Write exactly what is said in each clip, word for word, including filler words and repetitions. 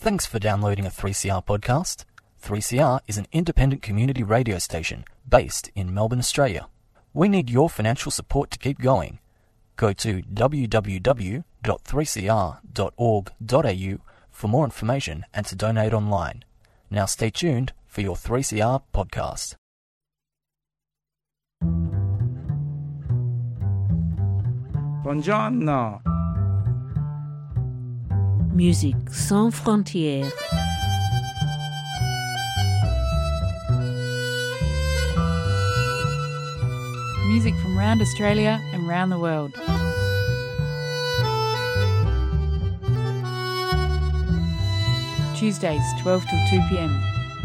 Thanks for downloading a three C R podcast. three C R is an independent community radio station based in Melbourne, Australia. We need your financial support to keep going. Go to w w w dot three c r dot org dot a u for more information and to donate online. Now stay tuned for your three C R podcast. Buongiorno. Musique sans frontières. Music from around Australia and around the world. Tuesdays, twelve till two p.m.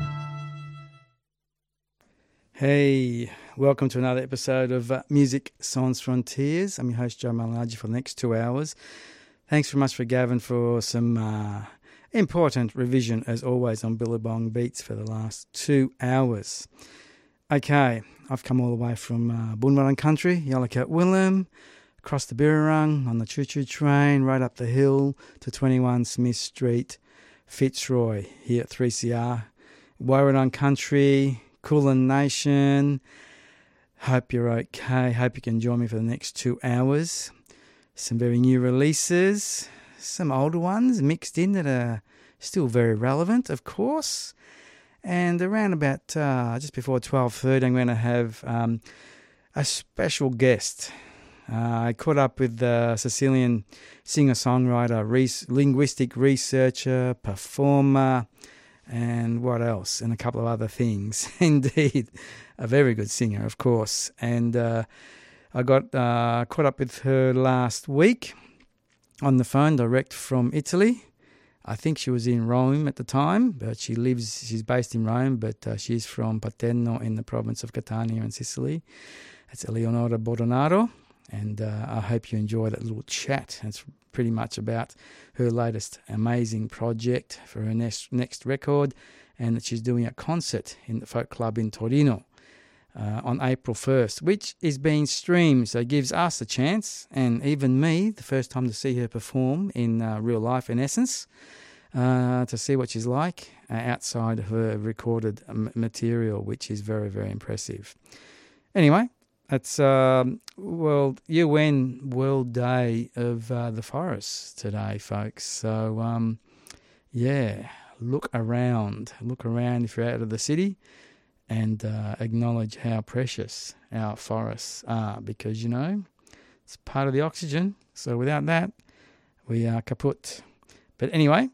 Hey, welcome to another episode of uh, Music Sans Frontières. I'm your host, Joe Malinaji, for the next two hours. Thanks very much for Gavin for some uh, important revision, as always, on Billabong Beats for the last two hours. Okay, I've come all the way from uh, Bunurong country, Yallourn Willem, across the Birrarung on the choo-choo train, right up the hill to twenty-one Smith Street, Fitzroy, here at three C R. Warradong country, Kulin Nation. Hope you're okay. Hope you can join me for the next two hours. Some very new releases, some older ones mixed in that are still very relevant, of course. And around about uh, just before twelve thirty, I'm going to have um, a special guest. Uh, I caught up with the Sicilian singer-songwriter, res- linguistic researcher, performer, and what else? And a couple of other things. Indeed, a very good singer, of course. And uh, I got uh, caught up with her last week on the phone, direct from Italy. I think she was in Rome at the time, but she lives, she's based in Rome, but uh, she's from Paterno in the province of Catania in Sicily. It's Eleonora Bordonaro, and uh, I hope you enjoy that little chat. It's pretty much about her latest amazing project for her next, next record, and that she's doing a concert in the Folk Club in Torino. Uh, on April first, which is being streamed, so it gives us a chance, and even me, the first time to see her perform in uh, real life, in essence, uh, to see what she's like uh, outside of her recorded um, material, which is very, very impressive. Anyway, it's um, World U N World Day of uh, the Forest today, folks. So, um, yeah, look around. Look around if you're out of the city. And uh, acknowledge how precious our forests are, because, you know, it's part of the oxygen. So without that, we are kaput. But anyway,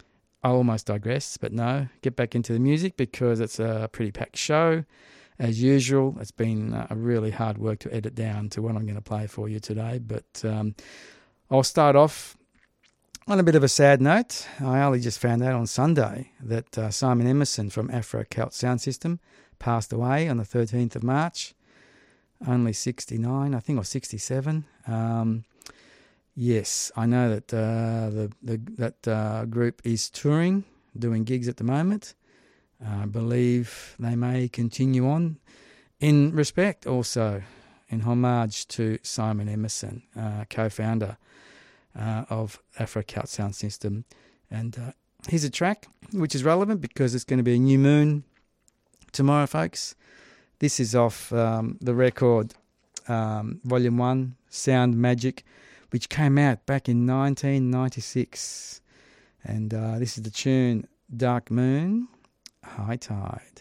I almost digress, but no, get back into the music because it's a pretty packed show. As usual, it's been a really hard work to edit down to what I'm going to play for you today. But um, I'll start off on a bit of a sad note. I only just found out on Sunday that uh, Simon Emerson from Afro Celt Sound System passed away on the thirteenth of March, only sixty-nine, I think, or sixty-seven. Um, yes, I know that uh, the, the that uh, group is touring, doing gigs at the moment. Uh, I believe they may continue on in respect also, in homage to Simon Emerson, uh, co-founder uh, of Afro Celt Sound System. And uh, here's a track which is relevant because it's going to be a new moon tomorrow, folks. This is off um, the record um, Volume one, Sound Magic, which came out back in nineteen ninety-six. And uh, this is the tune Dark Moon, High Tide.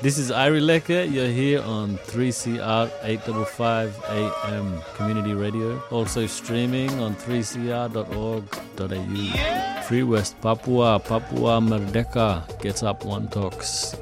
This is Iri Lecker. You're here on three C R eight fifty-five A M Community Radio. Also streaming on three c r dot org dot a u. Yeah. Free West Papua, Papua Merdeka. Gets up, one talks.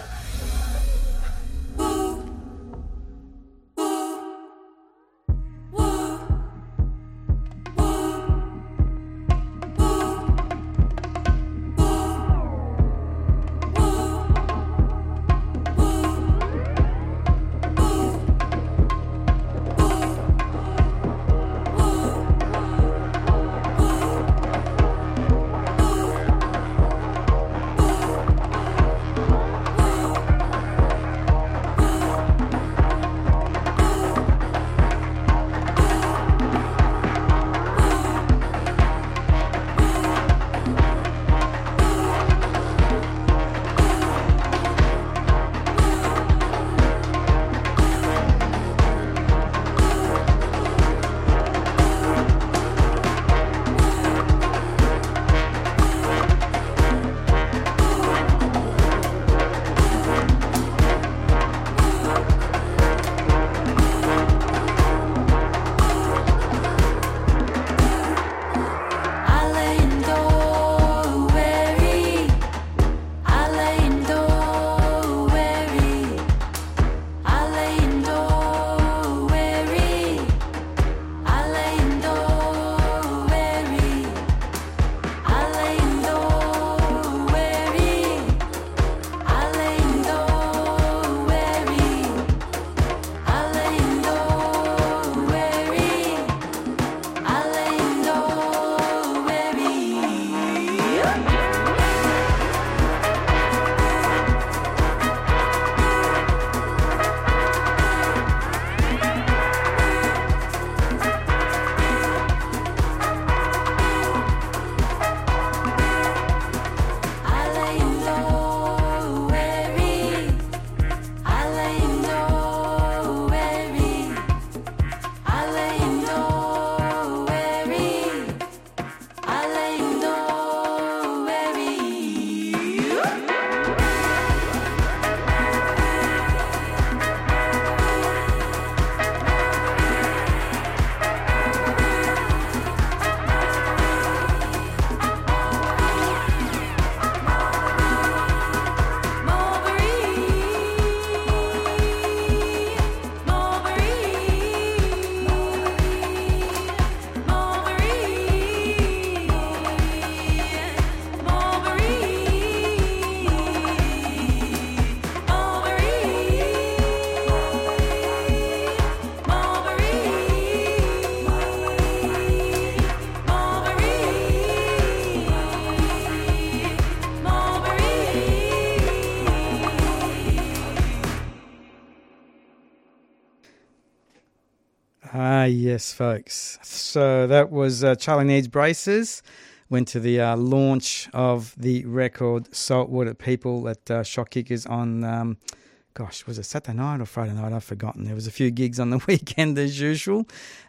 Ah, yes, folks. So that was uh, Charlie Needs Braces. Went to the uh, launch of the record Saltwater People at uh, Shock Kickers on, um, gosh, was it Saturday night or Friday night? I've forgotten. There was a few gigs on the weekend as usual,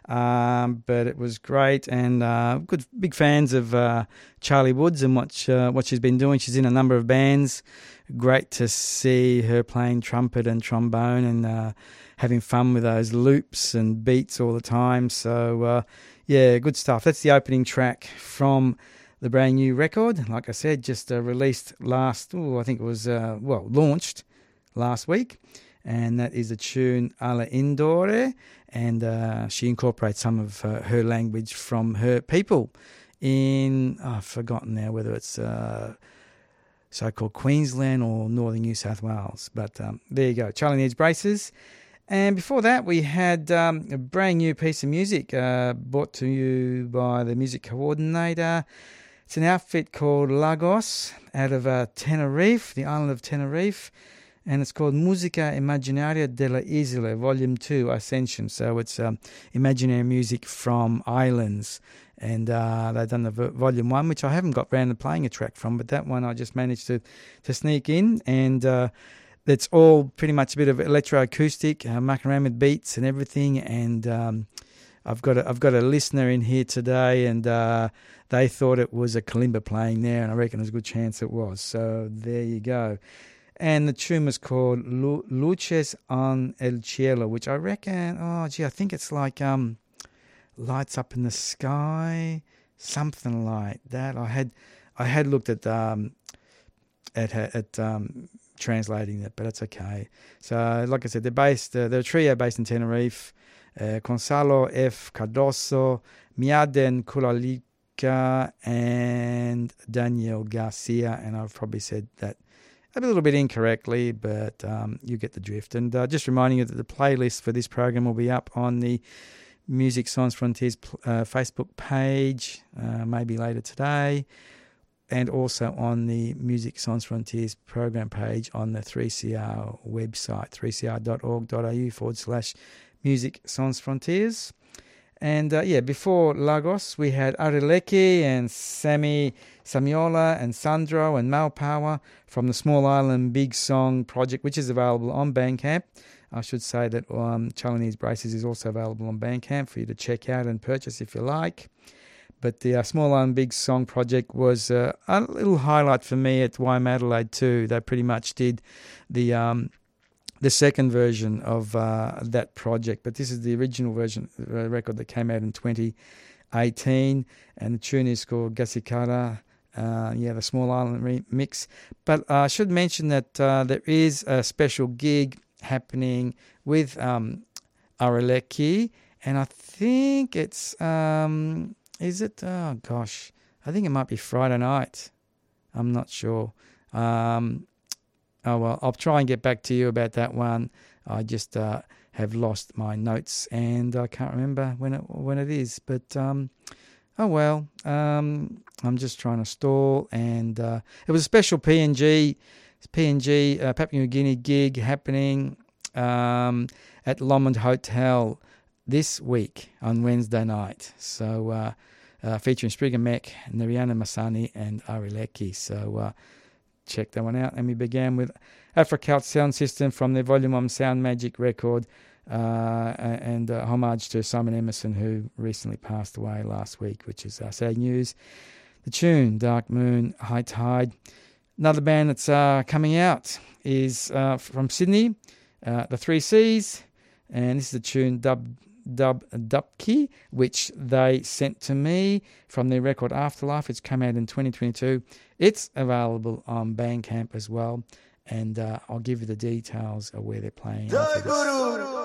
um, but it was great, and uh, good, big fans of uh, Charlie Woods and what uh, what she's been doing. She's in a number of bands. Great to see her playing trumpet and trombone and uh, having fun with those loops and beats all the time. So, uh, yeah, good stuff. That's the opening track from the brand new record. Like I said, just uh, released last, oh, I think it was, uh, well, launched last week. And that is a tune Alla Indore. And uh, she incorporates some of uh, her language from her people in, oh, I've forgotten now whether it's uh, so-called Queensland or northern New South Wales. But um, there you go, Charlie Needs Braces. And before that, we had um, a brand new piece of music uh, brought to you by the music coordinator. It's an outfit called Lagos out of uh, Tenerife, the island of Tenerife. And it's called Musica Immaginaria della Isole, Volume two, Ascension. So it's um, imaginary music from islands. And uh, they've done the Volume one, which I haven't got round to playing a track from, but that one I just managed to, to sneak in. And uh, it's all pretty much a bit of electroacoustic, uh, mucking around with beats and everything. And um, I've got a, I've got a listener in here today, and uh, they thought it was a kalimba playing there, and I reckon there's a good chance it was. So there you go. And the tune was called Lu- Luces en el Cielo, which I reckon, oh, gee, I think it's like um, Lights Up in the Sky, something like that. I had I had looked at um, at, at um, translating that, but that's okay. So, like I said, they're based, uh, they're a trio based in Tenerife. Uh, Gonzalo F. Cardoso, Miaden Kulalika, and Daniel Garcia. And I've probably said that a little bit incorrectly, but um, you get the drift. And uh, just reminding you that the playlist for this program will be up on the Music Sans Frontiers uh, Facebook page, uh, maybe later today, and also on the Music Sans Frontiers program page on the three C R website, three c r dot org dot a u forward slash Music Sans Frontiers. And uh, yeah, before Lagos, we had Arileki and Sammy Samiola and Sandro and Mal Power from the Small Island Big Song project, which is available on Bandcamp. I should say that um, Chinese Braces is also available on Bandcamp for you to check out and purchase if you like. But the uh, Small Island Big Song project was uh, a little highlight for me at Y M Adelaide too. They pretty much did the um, the second version of uh, that project, but this is the original version uh, record that came out in twenty eighteen, and the tune is called Gasikara. Uh, yeah, the Small Island remix. But uh, I should mention that uh, there is a special gig happening with um, Arileki, and I think it's um, is it? Oh gosh, I think it might be Friday night. I'm not sure. Um, Oh, well, I'll try and get back to you about that one. I just uh, have lost my notes and I can't remember when it when it is. But, um, oh, well, um, I'm just trying to stall. And uh, it was a special P N G, P N G uh, Papua New Guinea gig happening um, at Lomond Hotel this week on Wednesday night. So, uh, uh, featuring Spriga Mek, Nariana Masani and Arileki. So, uh, check that one out. And we began with Africalt Sound System from their Volume one Sound Magic record, uh, and uh, homage to Simon Emerson, who recently passed away last week, which is uh, sad news. The tune, Dark Moon, High Tide. Another band that's uh, coming out is uh, from Sydney, uh, the Three C's, and this is the tune Dub Dub Dubki, which they sent to me from their record Afterlife. It's come out in twenty twenty-two. It's available on Bandcamp as well, and uh, I'll give you the details of where they're playing after this.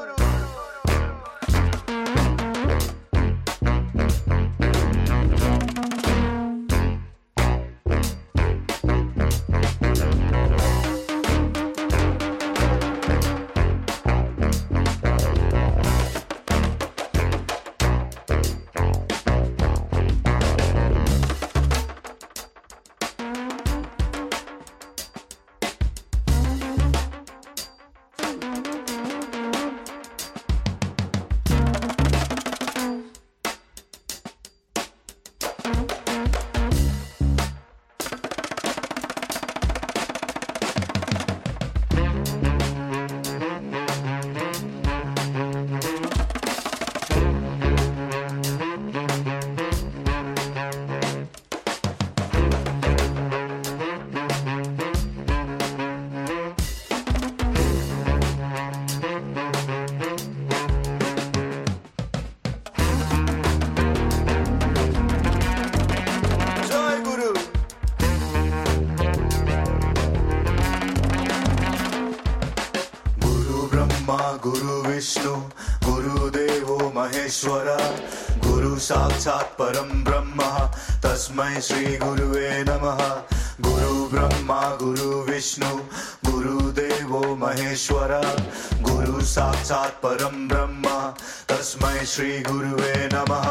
साक्षात् परं ब्रह्म तस्मै श्री गुरुवे नमः गुरु ब्रह्मा गुरु विष्णु गुरुदेवो महेश्वर गुरु साक्षात् परं ब्रह्म तस्मै श्री गुरुवे नमः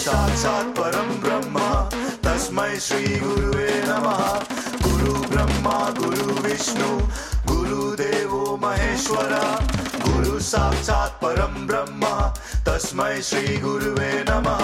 साक्षात् परं ब्रह्म तस्मै श्री गुरुवे नमः गुरु ब्रह्मा गुरु विष्णु गुरुदेवो महेश्वर गुरु साक्षात् परं ब्रह्म तस्मै श्री गुरुवे नमः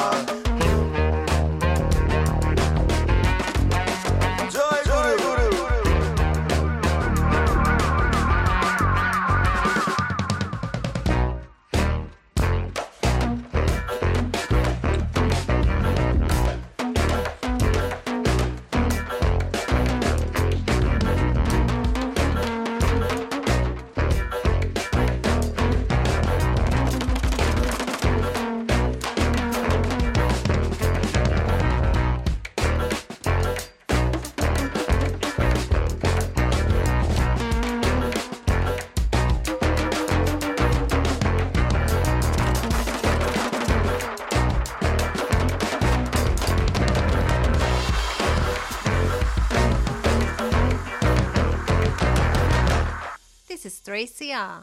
three C R.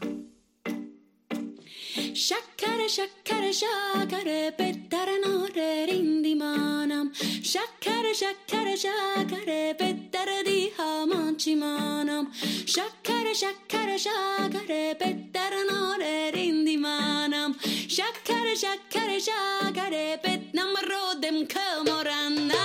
Shakkare shakkare shakkare pettara nore rindi manam Shakkare shakkare shakkare pettara diha manchi manam Shakkare shakkare shakkare pettara nore rindi manam Shakkare shakkare shakkare pet namro dem kamoranda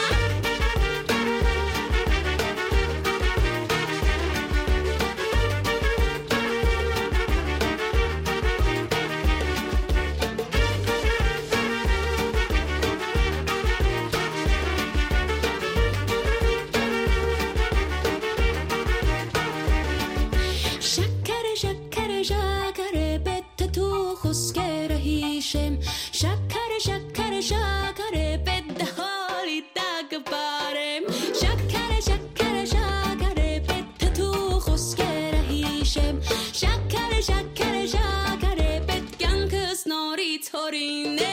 Shakkare shakkare shakkare pedda holi dagbarem Shakkare shakkare shakkare pedda tu khuskera hishem Shakkare shakkare shakkare ped gankus nori torine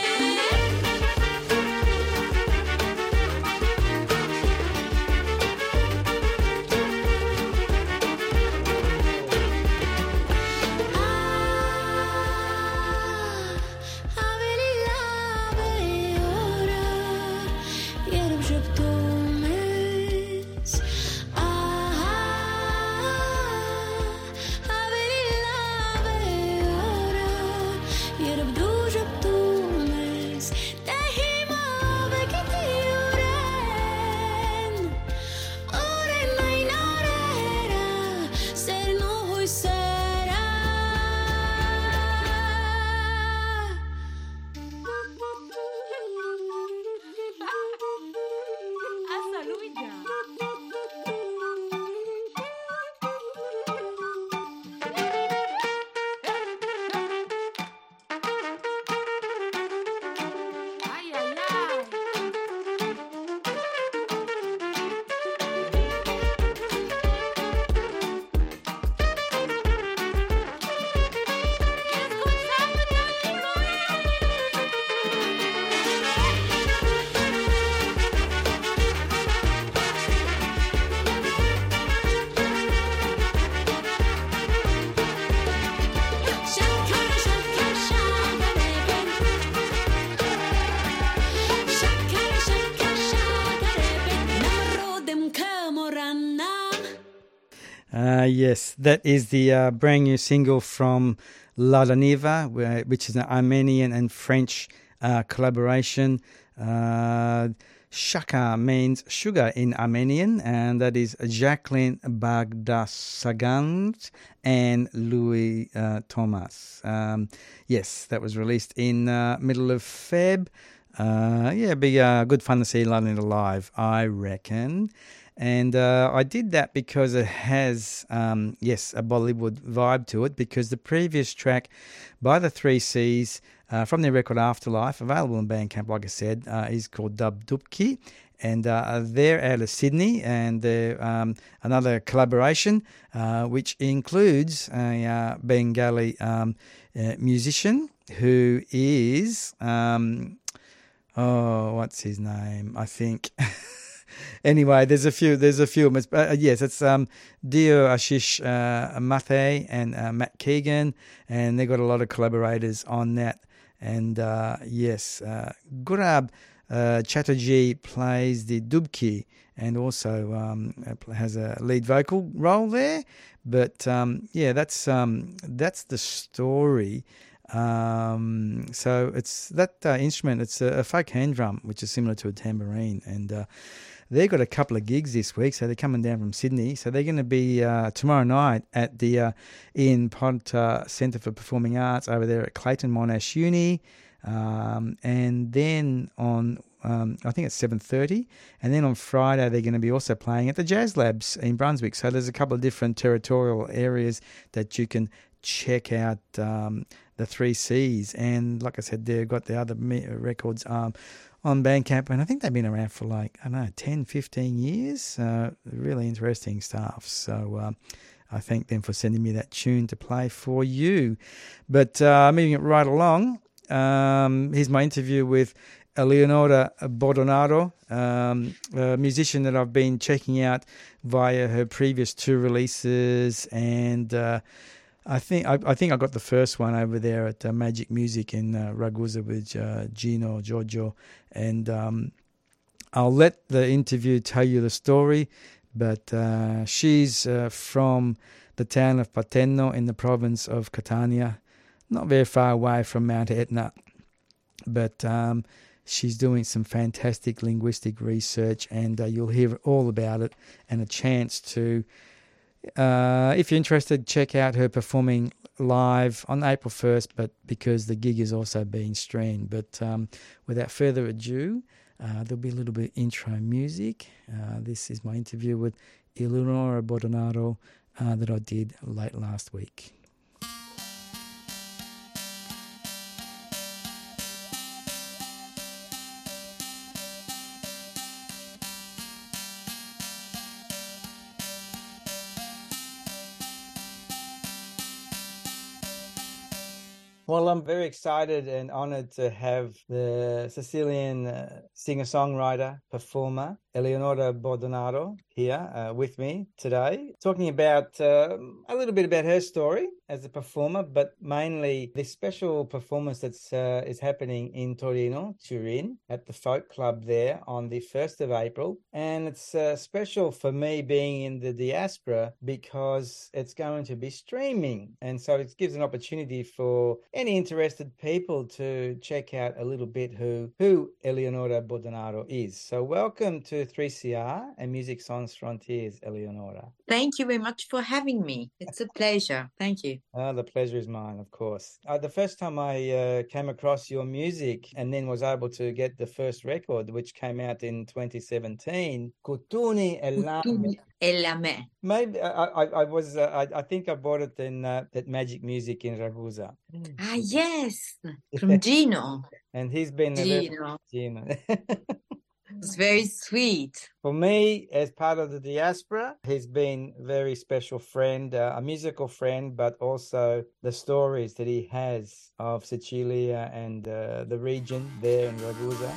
Uh, yes, that is the uh, brand new single from La Laniva, which is an Armenian and French uh, collaboration. Uh, Shaka means sugar in Armenian, and that is Jacqueline Bagdasagand and Louis uh, Thomas. Um, yes, that was released in uh, middle of Feb. Uh, yeah, be uh, good fun to see La Laniva live, I reckon. And uh, I did that because it has, um, yes, a Bollywood vibe to it, because the previous track by the Three C's uh, from their record Afterlife, available on Bandcamp, like I said, uh, is called Dub Dubki. And uh, they're out of Sydney, and they're um, another collaboration, uh, which includes a uh, Bengali um, uh, musician who is, um, oh, what's his name? I think... Anyway, there's a few. There's a few. Uh, yes, it's um, Dio Ashish uh, Mathe and uh, Matt Keegan, and they've got a lot of collaborators on that. And uh, yes, uh, Gurab uh, Chatterjee plays the dubki and also um, has a lead vocal role there. But um, yeah, that's um, that's the story. Um, so it's that uh, instrument. It's a, a folk hand drum, which is similar to a tambourine, and uh, they've got a couple of gigs this week. So they're coming down from Sydney. So they're going to be uh, tomorrow night at the uh, Ian Potter Centre for Performing Arts over there at Clayton Monash Uni, um, and then on um, I think it's seven thirty, and then on Friday they're going to be also playing at the Jazz Labs in Brunswick. So there's a couple of different territorial areas that you can check out um, the three C's. And like I said, they've got the other me- records um, on Bandcamp, and I think they've been around for like, I don't know, ten, fifteen years. Uh, really interesting stuff. So um, I thank them for sending me that tune to play for you. But uh, moving it right along, um, here's my interview with Eleonora Bordonaro, um, a musician that I've been checking out via her previous two releases, and uh, I think I, I think I got the first one over there at uh, Magic Music in uh, Ragusa with uh, Gino Giorgio, and um, I'll let the interview tell you the story. But uh, she's uh, from the town of Paterno in the province of Catania, not very far away from Mount Etna. But um, she's doing some fantastic linguistic research, and uh, you'll hear all about it, and a chance to. Uh, if you're interested, check out her performing live on April first, but because the gig is also being streamed. But um, without further ado, uh, there'll be a little bit of intro music. Uh, this is my interview with Eleonora Bordonaro uh, that I did late last week. Well, I'm very excited and honoured to have the Sicilian uh, singer-songwriter, performer, Eleonora Bordonaro here uh, with me today, talking about uh, a little bit about her story as a performer, but mainly this special performance that's uh, is happening in Torino, Turin, at the Folk Club there on the first of April. And it's uh, special for me being in the diaspora because it's going to be streaming. And so it gives an opportunity for any interested people to check out a little bit who, who Eleonora Bordonaro is. So welcome to three C R and Music Sans Frontiers, Eleonora. Thank you very much for having me. It's a pleasure. Thank you. Uh, the pleasure is mine, of course. Uh, the first time I uh, came across your music and then was able to get the first record, which came out in twenty seventeen, Cutuni e Lame. E Lame. Maybe I, I, I was. Uh, I, I think I bought it in uh, at Magic Music in Ragusa. Ah, yes, from Gino. And he's been Gino. A Gino. It's very sweet. For me, as part of the diaspora, he's been a very special friend, uh, a musical friend, but also the stories that he has of Sicilia and uh, the region there in Ragusa.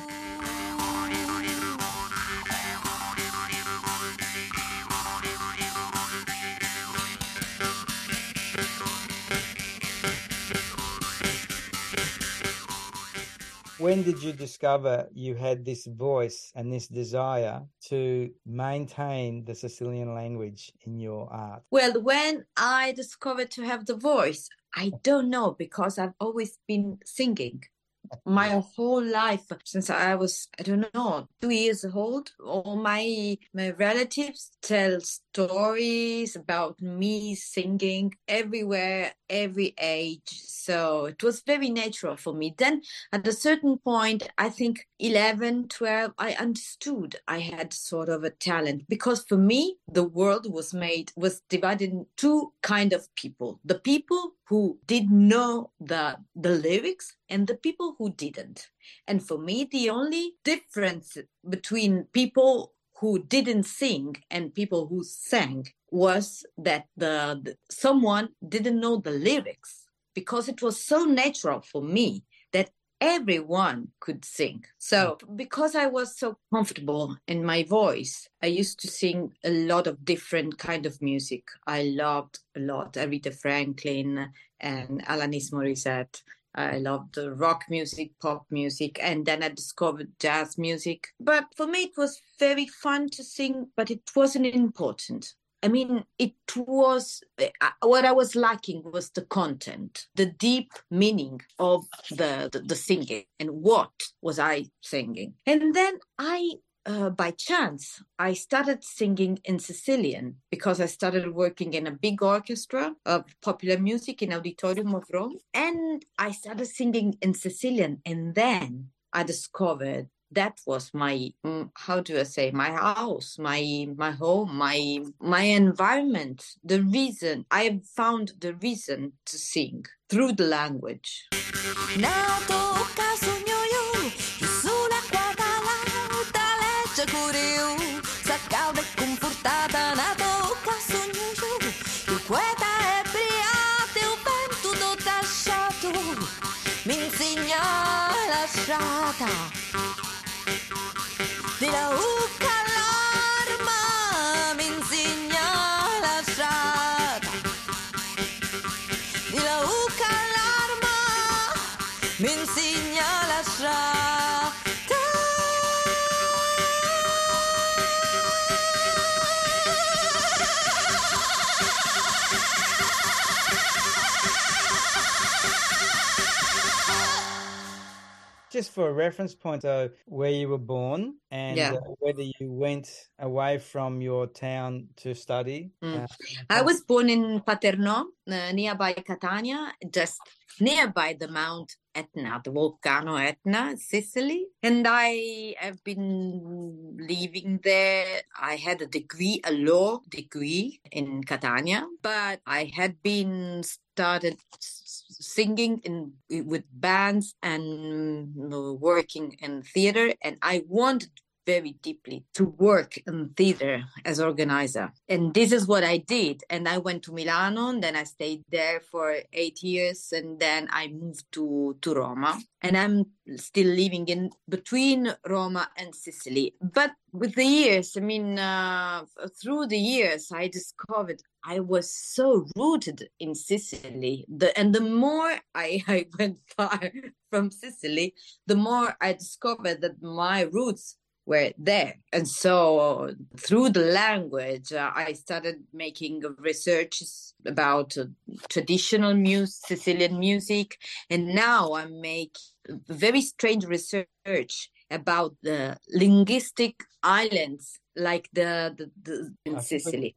When did you discover you had this voice and this desire to maintain the Sicilian language in your art? Well, when I discovered to have the voice, I don't know, because I've always been singing. My whole life, since I was, I don't know, two years old, all my my relatives tell stories about me singing everywhere, every age. So it was very natural for me. Then at a certain point, I think eleven, twelve, I understood I had sort of a talent, because for me, the world was made, was divided in two kind of people. The people who did know the, the lyrics and the people who didn't. And for me, the only difference between people who didn't sing and people who sang was that the, the someone didn't know the lyrics, because it was so natural for me that everyone could sing. So because I was so comfortable in my voice, I used to sing a lot of different kind of music. I loved a lot Aretha Franklin and Alanis Morissette I loved the rock music, pop music, and then I discovered jazz music. But for me, it was very fun to sing, but it wasn't important. I mean, it was, what I was lacking was the content, the deep meaning of the, the, the singing and what was I singing. And then I, uh, by chance, I started singing in Sicilian because I started working in a big orchestra of popular music in Auditorium of Rome. And I started singing in Sicilian. And then I discovered that was my, how do I say, my house, my my home, my my environment. The reason, I have found the reason to sing through the language. Di la uca l'arma mi insegna la strada. Di la uca l'arma mi insegna la strada. Just for a reference point, so where you were born and Yeah. uh, whether you went away from your town to study. Mm. Uh, I was born in Paternò, uh, nearby Catania, just nearby the Mount Etna, the volcano Etna, Sicily. And I have been living there. I had a degree, a law degree in Catania, but I had been started singing in with bands and working in theater, and I wanted very deeply to work in theater as organizer. And this is what I did. And I went to Milano, and then I stayed there for eight years, and then I moved to, to Roma. And I'm still living in between Roma and Sicily. But with the years, I mean, uh, through the years, I discovered I was so rooted in Sicily. The, and the more I, I went far from Sicily, the more I discovered that my roots were there. And so through the language, uh, I started making researches about uh, traditional music, Sicilian music. And now I make very strange research about the linguistic islands like the, the, the in Sicily.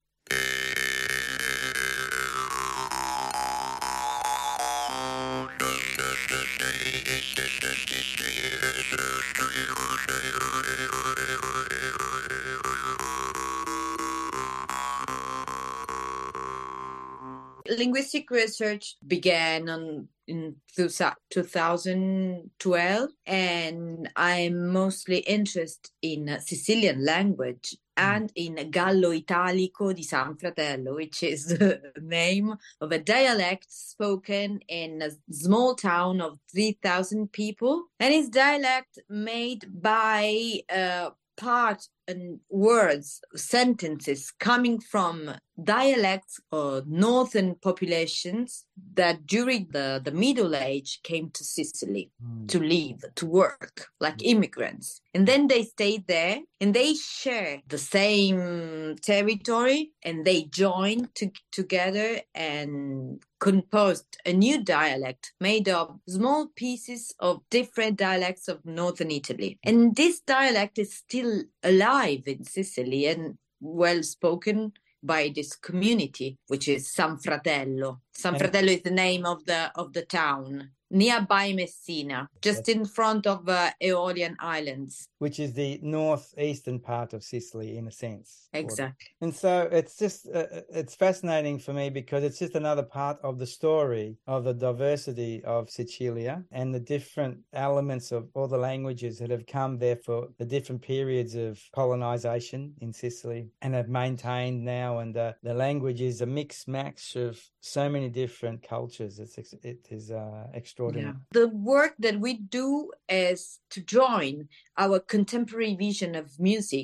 Linguistic research began on, in two thousand twelve, and I'm mostly interested in Sicilian language and in Gallo Italico di San Fratello, which is the name of a dialect spoken in a small town of three thousand people. And it's dialect made by uh, part and words, sentences coming from dialects or northern populations that during the, the Middle Age came to Sicily mm. to live, to work like immigrants. And then they stayed there and they share the same territory, and they joined to, together and composed a new dialect made of small pieces of different dialects of northern Italy. And this dialect is still alive in Sicily and well spoken by this community, which is San Fratello. San and Fratello is the name of the of the town nearby Messina, just in front of uh, Aeolian Islands, which is the northeastern part of Sicily, in a sense. Exactly. And so it's just uh, it's fascinating for me because it's just another part of the story of the diversity of Sicilia and the different elements of all the languages that have come there for the different periods of colonization in Sicily and have maintained now. And uh, the language is a mix match of so many different cultures. It's it is uh, extraordinary. Yeah. The work that we do is to join our contemporary vision of music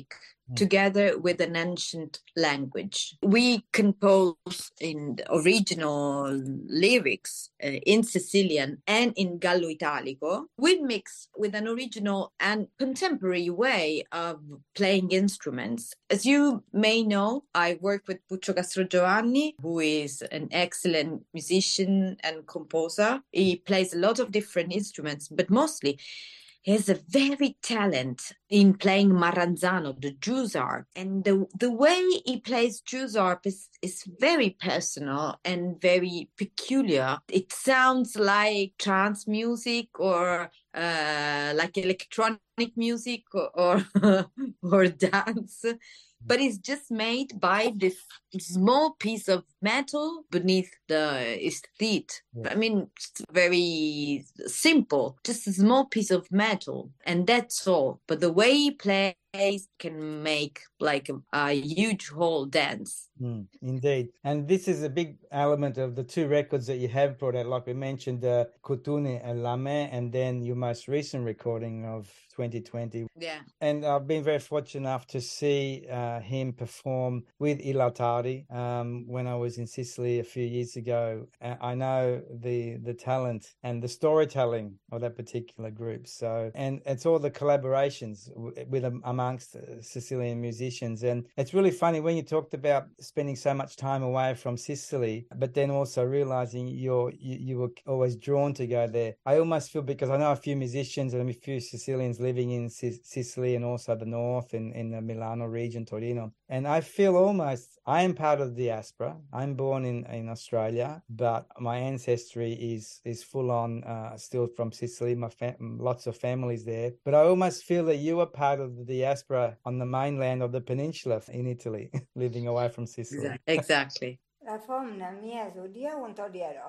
together with an ancient language. We compose in the original lyrics uh, in Sicilian and in Gallo Italico. We mix with an original and contemporary way of playing instruments. As you may know, I work with Puccio Castrogiovanni, who is an excellent musician and composer. He plays a lot of different instruments, but mostly he has a very talent in playing Marranzano, the Jews harp. And the, the way he plays Jews harp is, is very personal and very peculiar. It sounds like trance music or uh, like electronic music or, or, or dance. But it's just made by this small piece of metal beneath the his teeth. Yeah. I mean, it's very simple, just a small piece of metal, and that's all. But the way he plays can make like a, a huge whole dance. Mm, indeed. And this is a big element of the two records that you have brought out, like we mentioned, uh, Cotone and Lame, and then your most recent recording of twenty twenty. Yeah. And I've been very fortunate enough to see uh, him perform with I Lautari um, when I was in Sicily a few years ago. Uh, I know the the talent and the storytelling of that particular group. So, and it's all the collaborations w- with um, amongst uh, Sicilian musicians. And it's really funny when you talked about spending so much time away from Sicily, but then also realizing you're, you, you were always drawn to go there. I almost feel, because I know a few musicians and a few Sicilians living in C- Sicily and also the north in, in the Milano region, Torino. And I feel almost, I am part of the diaspora. I'm born in, in Australia, but my ancestry is is full on uh, still from Sicily. My fa- lots of families there. But I almost feel that you are part of the diaspora on the mainland of the peninsula in Italy, living away from Sicily. Exactly. La fomna mia zodia un todiero.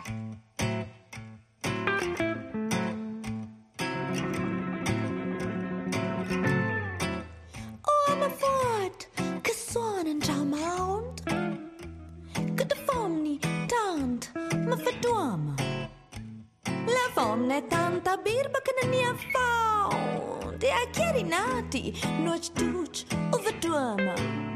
Fomna è tanta birba che non ne ha found. E a chiari nati, noc duc, uva duama.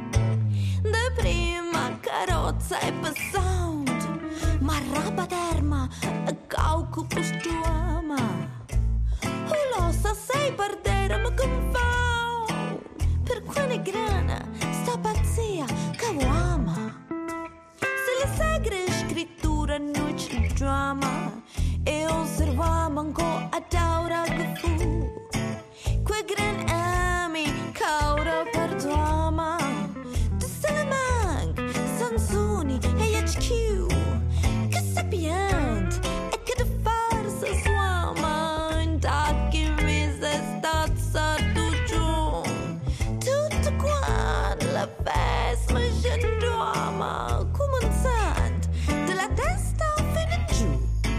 Da prima carrozza è passando, ma raba d'erma, a cauco postuama. O lo sa sei pardera, ma confound. Per quale grana, sta pazzia, che uama. Se le sagre scrittura noc il drama. E osservam anco a taura che fu quei gran ami caura per tuama de Salamanca, Sansoni e H Q che sapient e che de farsa sua manda che mi se stazza tu giù tutto qua la festa ma genduama cominciant de la testa fino giù.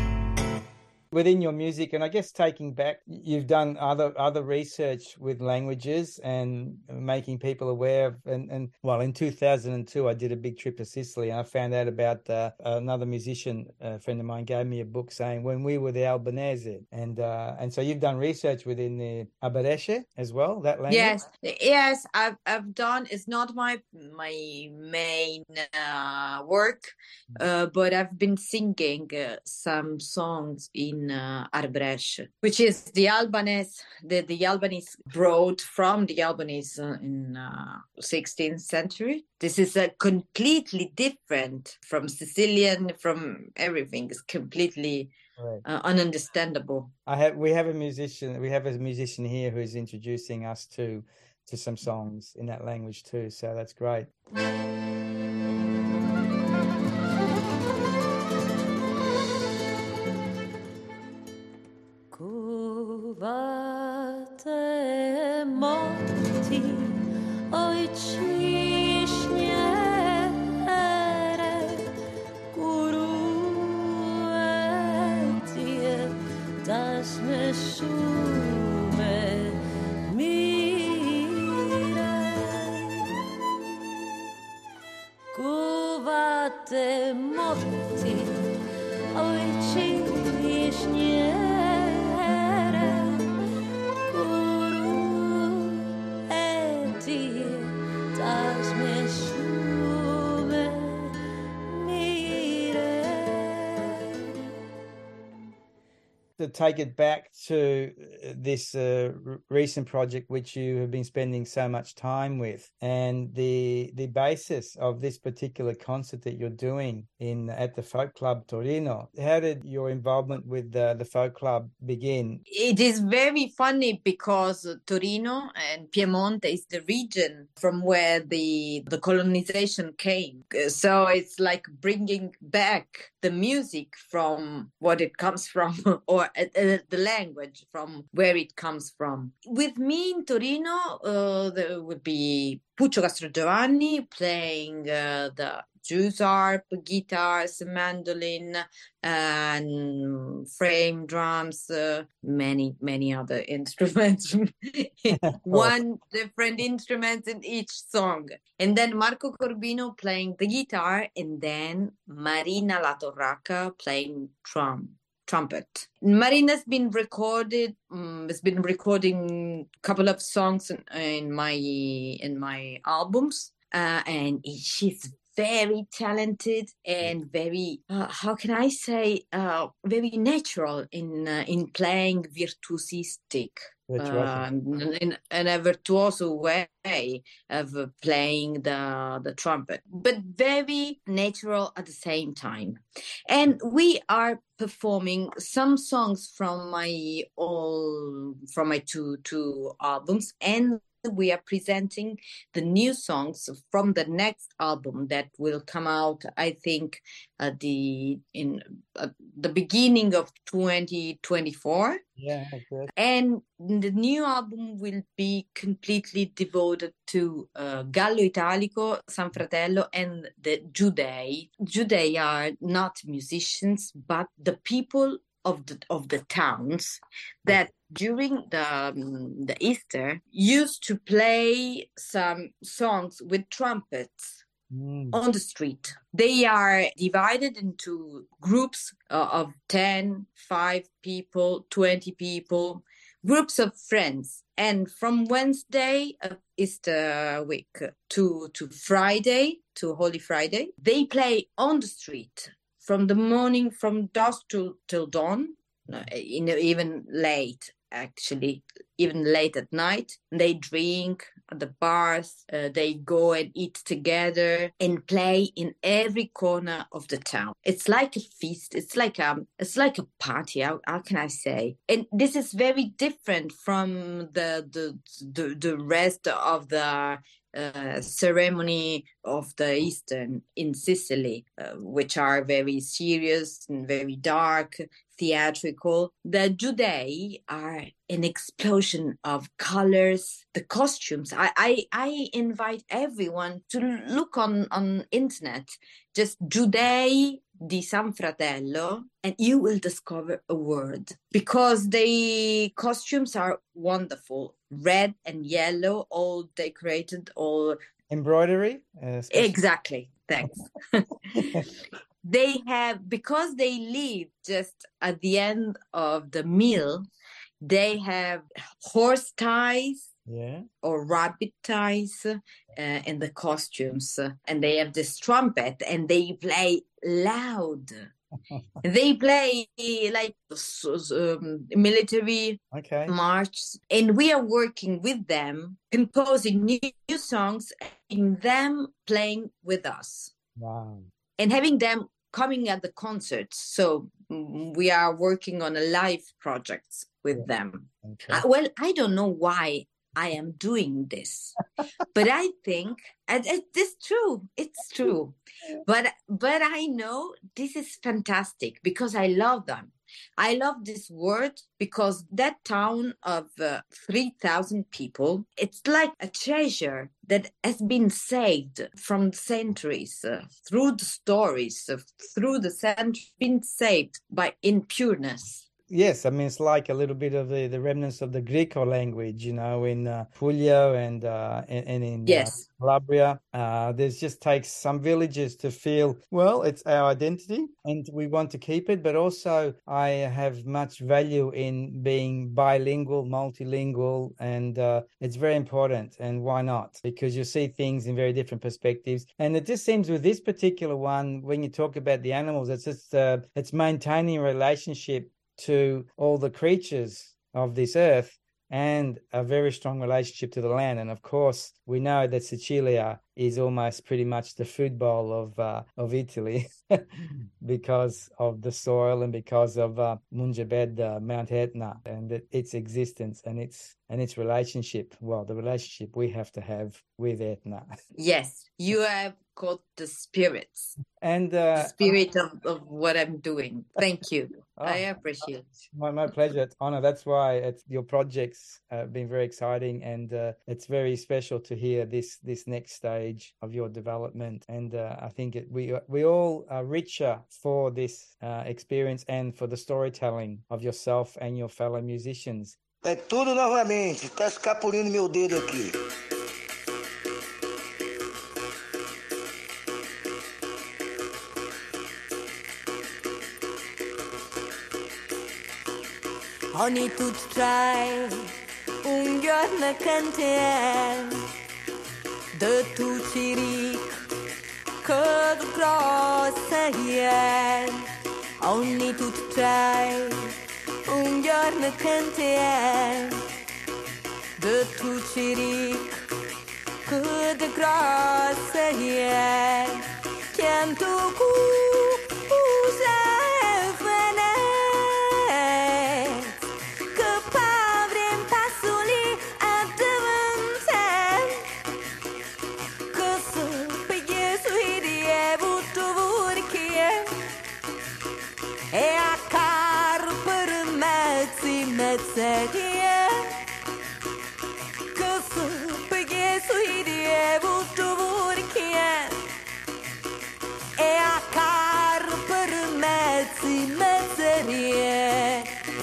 Within your music, and I guess taking back, you've done other other research with languages and making people aware of, and, and well, in two thousand two, I did a big trip to Sicily, and I found out about uh, another musician, a friend of mine gave me a book saying when we were the Albanese, and uh, and so you've done research within the Albanese as well, that language? Yes, yes, I've I've done. It's not my my main uh, work, uh, but I've been singing uh, some songs in uh, Arbreshe, which is the Albanese, the, the Albanese brought from the Albanese uh, in uh, sixteenth century. This is a completely different from Sicilian, from everything. It's completely right. uh, ununderstandable. I have we have a musician. We have a musician here who's introducing us to to some songs in that language too. So that's great. Cuvate morti, oi ciśniere, curuetie, das nessume mire. Cuvate morti, oi ciśniere, dear to take it back to this uh, recent project which you have been spending so much time with, and the the basis of this particular concert that you're doing in at the Folk Club Torino. How did your involvement with the, the Folk Club begin? It is very funny because Torino and Piemonte is the region from where the the colonization came. So it's like bringing back the music from what it comes from, or uh, the language from where it comes from. With me in Torino, uh, there would be Puccio Castrogiovanni playing uh, the Jews harp, guitars, mandolin, and frame drums, uh, many, many other instruments. One different instrument in each song. And then Marco Corbino playing the guitar, and then Marina Latorraca playing drum. trumpet. Marina's been recorded, um, has been recording a couple of songs in, in my in my albums, uh, and she's very talented and very, uh, how can I say, uh, very natural in uh, in playing virtuosistic. Uh, in, in a virtuoso way of uh, playing the the trumpet, but very natural at the same time. And we are performing some songs from my all from my two two albums, and we are presenting the new songs from the next album that will come out, I think, at the in at the beginning of twenty twenty-four. Yeah, good. And the new album will be completely devoted to uh, Gallo Italico, San Fratello, and the Giudei. Giudei are not musicians, but the people of the of the towns that during the um, the Easter used to play some songs with trumpets mm. on the street. They are divided into groups uh, of ten, five people, twenty people, groups of friends. And from Wednesday of Easter week to, to Friday, to Holy Friday, they play on the street from the morning, from dusk till, till dawn, you know, even late, actually, even late at night. They drink at the bars, uh, they go and eat together and play in every corner of the town. It's like a feast. It's like a, it's like a party. How, how can I say? And this is very different from the the the, the rest of the Uh, ceremony of the Easter in Sicily, uh, which are very serious and very dark, theatrical. The Giudei are an explosion of colors, the costumes. I, I, I invite everyone to look on, on internet, just Giudei di San Fratello, and you will discover a world, because the costumes are wonderful. Red and yellow, all decorated, all embroidery. Uh, exactly. Thanks. They have, because they live just at the end of the meal, they have horse ties. Yeah. Or rabbit ties uh, in the costumes, and they have this trumpet, and they play loud. They play like um, military okay. march, and we are working with them, composing new, new songs, and them playing with us. Wow. And having them coming at the concerts. So mm, we are working on a live projects with yeah. them. Okay. Uh, well, I don't know why I am doing this, but I think and it's true. It's true, but but I know this is fantastic because I love them. I love this word because that town of uh, three thousand people, it's like a treasure that has been saved from centuries, uh, through the stories, uh, through the centuries, been saved by in pureness. Yes, I mean, it's like a little bit of the, the remnants of the Greco language, you know, in uh, Puglia and, uh, and, and in yes. uh, Calabria. Uh, there's just takes some villages to feel, well, it's our identity and we want to keep it. But also I have much value in being bilingual, multilingual, and uh, it's very important. And why not? Because you see things in very different perspectives. And it just seems with this particular one, when you talk about the animals, it's just uh, it's maintaining a relationship to all the creatures of this earth and a very strong relationship to the land. And of course, we know that Sicilia is almost pretty much the food bowl of uh, of Italy because of the soil and because of uh, Mungibed, Mount Etna, and it, its existence and its and its relationship. Well, the relationship we have to have with Etna. Yes, you have got the spirits. And uh, the spirit of, of what I'm doing. Thank you. Oh, I appreciate it. My, my pleasure. It's honor. That's why it's, your projects have been very exciting, and uh, it's very special to hear this this next stage of your development. And uh, I think it, we we all are richer for this uh, experience and for the storytelling of yourself and your fellow musicians. É tudo novamente. Tá escapulindo meu dedo aqui. Ogni tu trai un giorno cantier de tu ciric che du grossa ier. Ogni tu trai un giorno cantier de tu ciric che du grossa ier. Chianto cu Seria che se perché sui dievo tu vorkia e a car per mezzi mezzeria.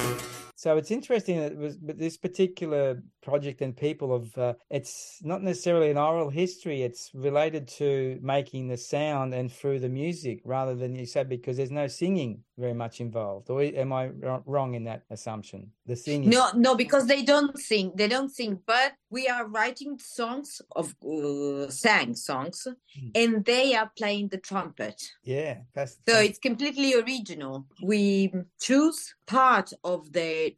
So it's interesting that it was, but this particular project and people of uh, it's not necessarily an oral history. It's related to making the sound and through the music, rather than you said, because there's no singing very much involved. Or am I wrong in that assumption? The singing? No, no, because they don't sing. They don't sing. But we are writing songs of uh, sang songs, mm. and they are playing the trumpet. Yeah, that's, so that's... it's completely original. We choose part of the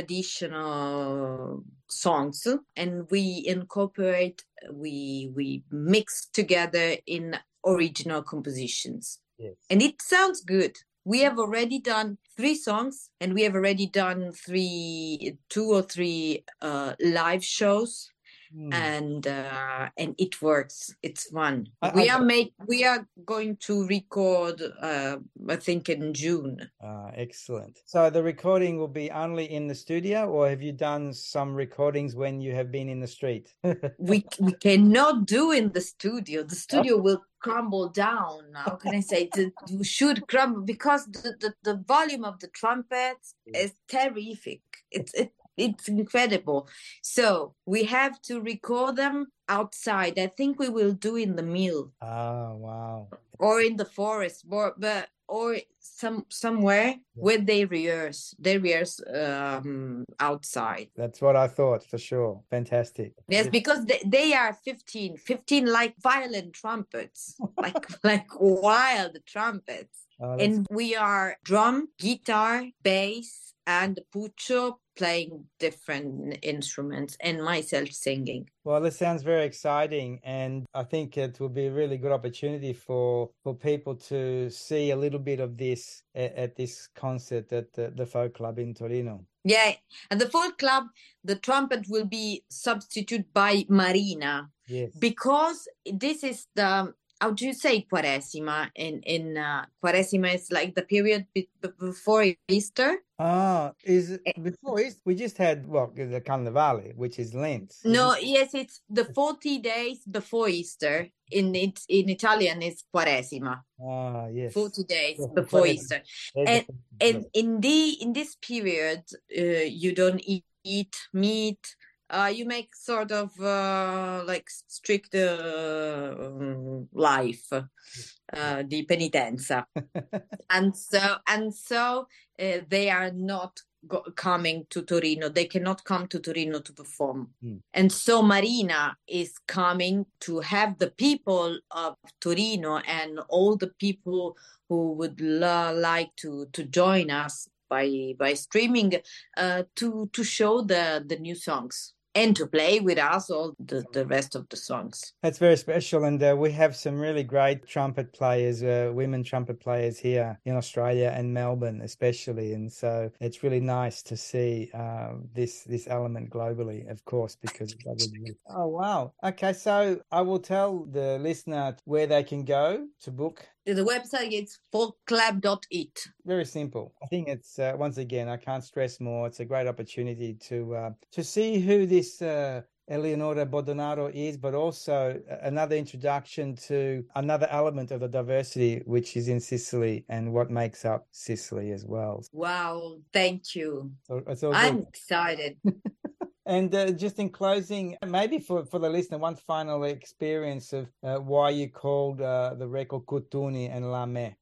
traditional songs and we incorporate, we we mix together in original compositions. Yes. And it sounds good. We have already done three songs and we have already done three, two or three uh, live shows. Mm. And uh, and it works. It's fun. I, we I, are make we are going to record. Uh, I think in June. Uh, excellent. So the recording will be only in the studio, or have you done some recordings when you have been in the street? we we cannot do in the studio. The studio will crumble down. How can I say? It should crumble because the, the, the volume of the trumpets is terrific. It's it. It's incredible. So we have to record them outside. I think we will do in the mill. Oh, wow. Or in the forest, or, but or some somewhere yeah. where they rehearse. They rehearse um, outside. That's what I thought, for sure. Fantastic. Yes, because they, they are fifteen, fifteen like violent trumpets, like like wild trumpets. Oh, and we are drum, guitar, bass, and Puccio playing different instruments and myself singing. Well, this sounds very exciting, and I think it will be a really good opportunity for, for people to see a little bit of this at, at this concert at the, the Folk Club in Torino. Yeah, and the Folk Club, the trumpet will be substituted by Marina. Yes. Because this is the... How do you say Quaresima? In in uh, Quaresima is like the period be- before Easter. Ah, is before Easter? We just had well the Carnevale, which is Lent. No, yes, it's the forty days before Easter. In it in Italian, it's Quaresima. Ah, yes, forty days yes, before Quaresima. Easter, and and in the in this period, uh, you don't eat, eat meat. Uh, you make sort of uh, like strict uh, life, uh, di penitenza, and so and so uh, they are not go- coming to Torino. They cannot come to Torino to perform, mm. and so Marina is coming to have the people of Torino and all the people who would la- like to to join us by by streaming uh, to to show the the new songs and to play with us all the, the rest of the songs. That's very special, and uh, we have some really great trumpet players, uh, women trumpet players here in Australia and Melbourne especially, and so it's really nice to see uh, this this element globally, of course, because oh wow. Okay, so I will tell the listener where they can go to book. The website is folk club dot it. Very simple. I think it's, uh, once again, I can't stress more, it's a great opportunity to uh, to see who this uh, Eleonora Bordonaro is, but also another introduction to another element of the diversity which is in Sicily and what makes up Sicily as well. Wow, thank you. So, it's all I'm good. excited. And uh, just in closing, maybe for, for the listener, one final experience of uh, why you called uh, the record Cutuni and La Me.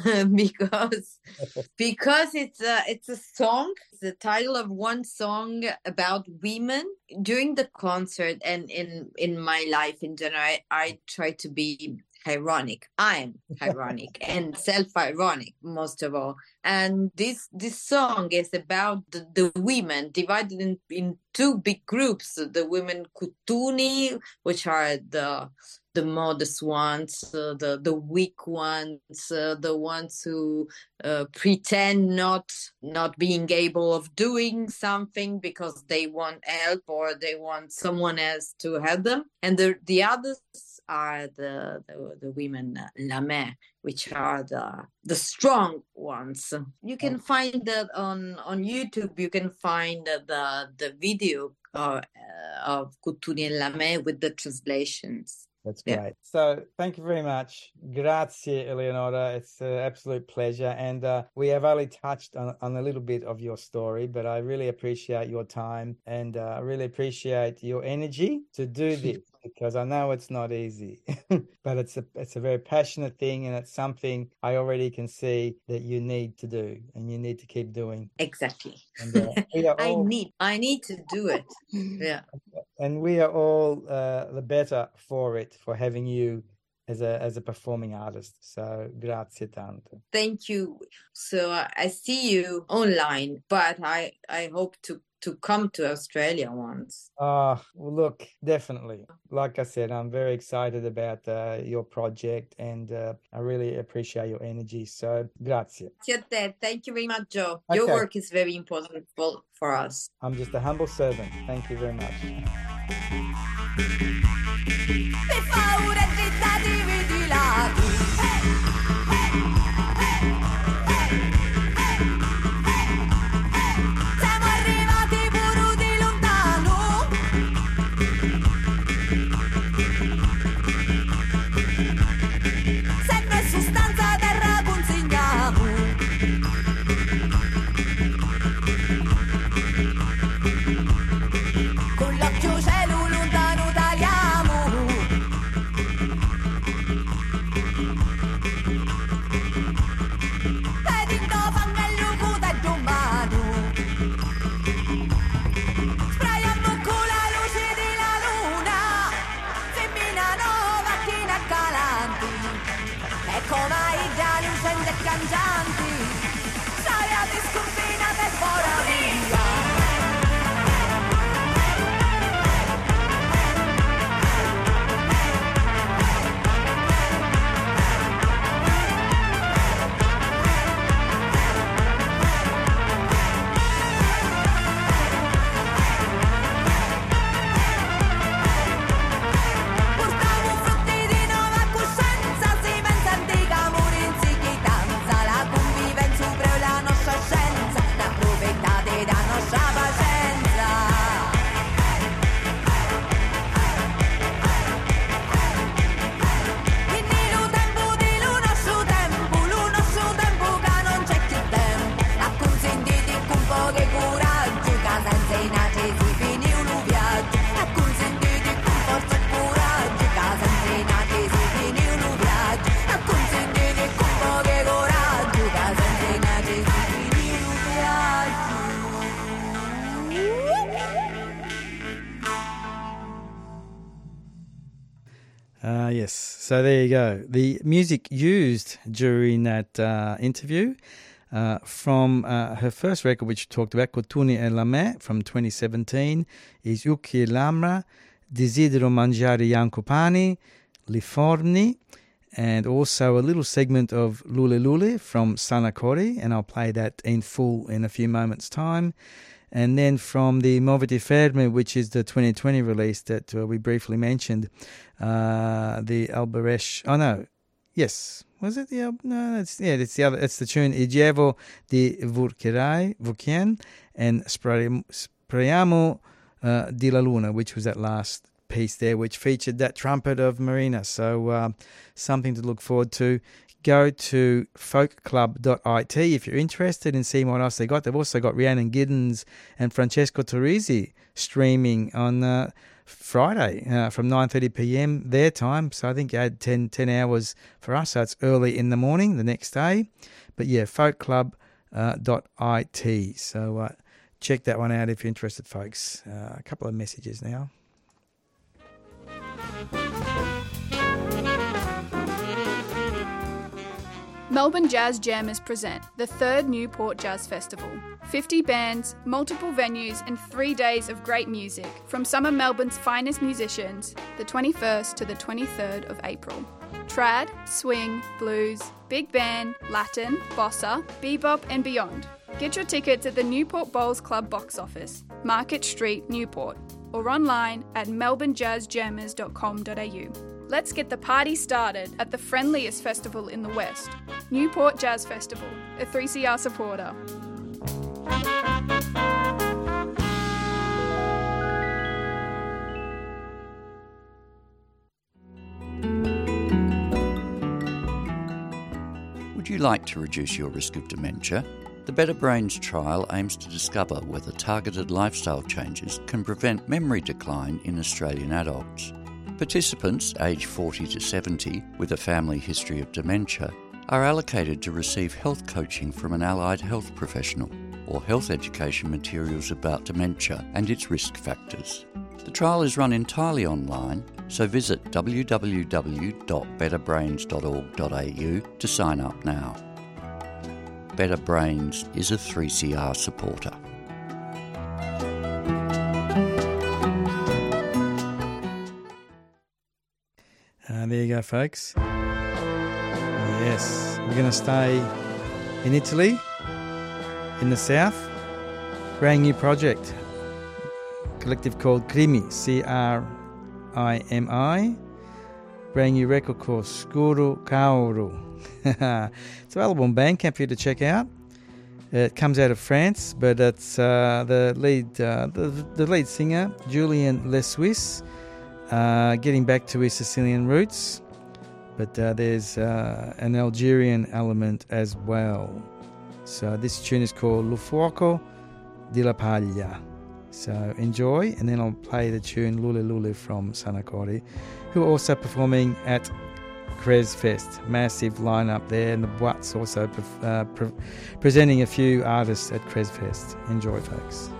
because because it's a, it's a song. It's the title of one song about women. During the concert and in, in my life in general, I, I try to be ironic. I'm ironic and self-ironic most of all. And this this song is about the, the women divided in, in two big groups. The women Cutuni, which are the the modest ones, uh, the the weak ones, uh, the ones who uh, pretend not not being able of doing something because they want help or they want someone else to help them, and the the others are the the, the women uh, La Me, which are the the strong ones. You can find that on on YouTube. You can find uh, the the video uh, of Cutuni and La Me with the translations. That's great. Yeah. So thank you very much. Grazie, Eleonora. It's an absolute pleasure. And uh, we have only touched on, on a little bit of your story, but I really appreciate your time and uh, I really appreciate your energy to do this because I know it's not easy, but it's a, it's a very passionate thing and it's something I already can see that you need to do and you need to keep doing. Exactly. And, uh, all... I need, I need to do it. Yeah. And we are all uh, the better for it, for having you as a as a performing artist. So grazie tanto. Thank you. So uh, I see you online, but I I hope to to come to Australia once. Ah, uh, well, look, definitely. Like I said, I'm very excited about uh, your project and uh, I really appreciate your energy. So grazie. Thank you very much, Joe. Okay. Your work is very important for, for us. I'm just a humble servant. Thank you very much. Uh, yes, so there you go. The music used during that uh, interview Uh, from uh, her first record, which we talked about, Cotone e la Me, from twenty seventeen, is Ucchi e Lamra, Desidero mangiare Jankopani, Li Forni, and also a little segment of Lule Lule from Sanacori, and I'll play that in full in a few moments' time. And then from the Moviti Ferme, which is the twenty twenty release that uh, we briefly mentioned, uh, the Albaresh, oh no, yes, was it the, no, it's, yeah, it's the other, it's the tune Igevo di Vurkerai, Vukien, and Spreiamo uh, di la Luna, which was that last piece there, which featured that trumpet of Marina. So uh, something to look forward to. Go to folk club dot I T if you're interested in seeing what else they got. They've also got Rhiannon Giddens and Francesco Torrisi streaming on uh, Friday uh, from nine thirty p.m. their time. So I think you had ten, ten hours for us. So it's early in the morning the next day. But yeah, folk club dot I T. So uh, check that one out if you're interested, folks. Uh, a couple of messages now. Melbourne Jazz Jammers present the third Newport Jazz Festival. fifty bands, multiple venues and three days of great music from some of Melbourne's finest musicians, the twenty-first to the twenty-third of April. Trad, swing, blues, big band, Latin, bossa, bebop and beyond. Get your tickets at the Newport Bowls Club box office, Market Street, Newport, or online at melbourne jazz jammers dot com dot a u. Let's get the party started at the friendliest festival in the West, Newport Jazz Festival, a three C R supporter. Would you like to reduce your risk of dementia? The Better Brains trial aims to discover whether targeted lifestyle changes can prevent memory decline in Australian adults. Participants aged forty to seventy with a family history of dementia are allocated to receive health coaching from an allied health professional or health education materials about dementia and its risk factors. The trial is run entirely online, so visit w w w dot better brains dot org dot a u to sign up now. Better Brains is a three C R supporter. Uh, there you go, folks. Yes, we're going to stay in Italy, in the south. Brand new project, collective called Crimi, C R I M I. Brand new record called Scuro Cauro. It's available on Bandcamp for you to check out. It comes out of France, but it's uh, the lead uh, the, the lead singer, Julien Lesuisse, uh, getting back to his Sicilian roots. But uh, there's uh, an Algerian element as well. So this tune is called Lo Fuoco di la Paglia. So enjoy, and then I'll play the tune Lule Lule from Sanacori, who are also performing at Crez Fest. Massive lineup there, and the Boit's also pre- uh, pre- presenting a few artists at Crez Fest. Enjoy, folks.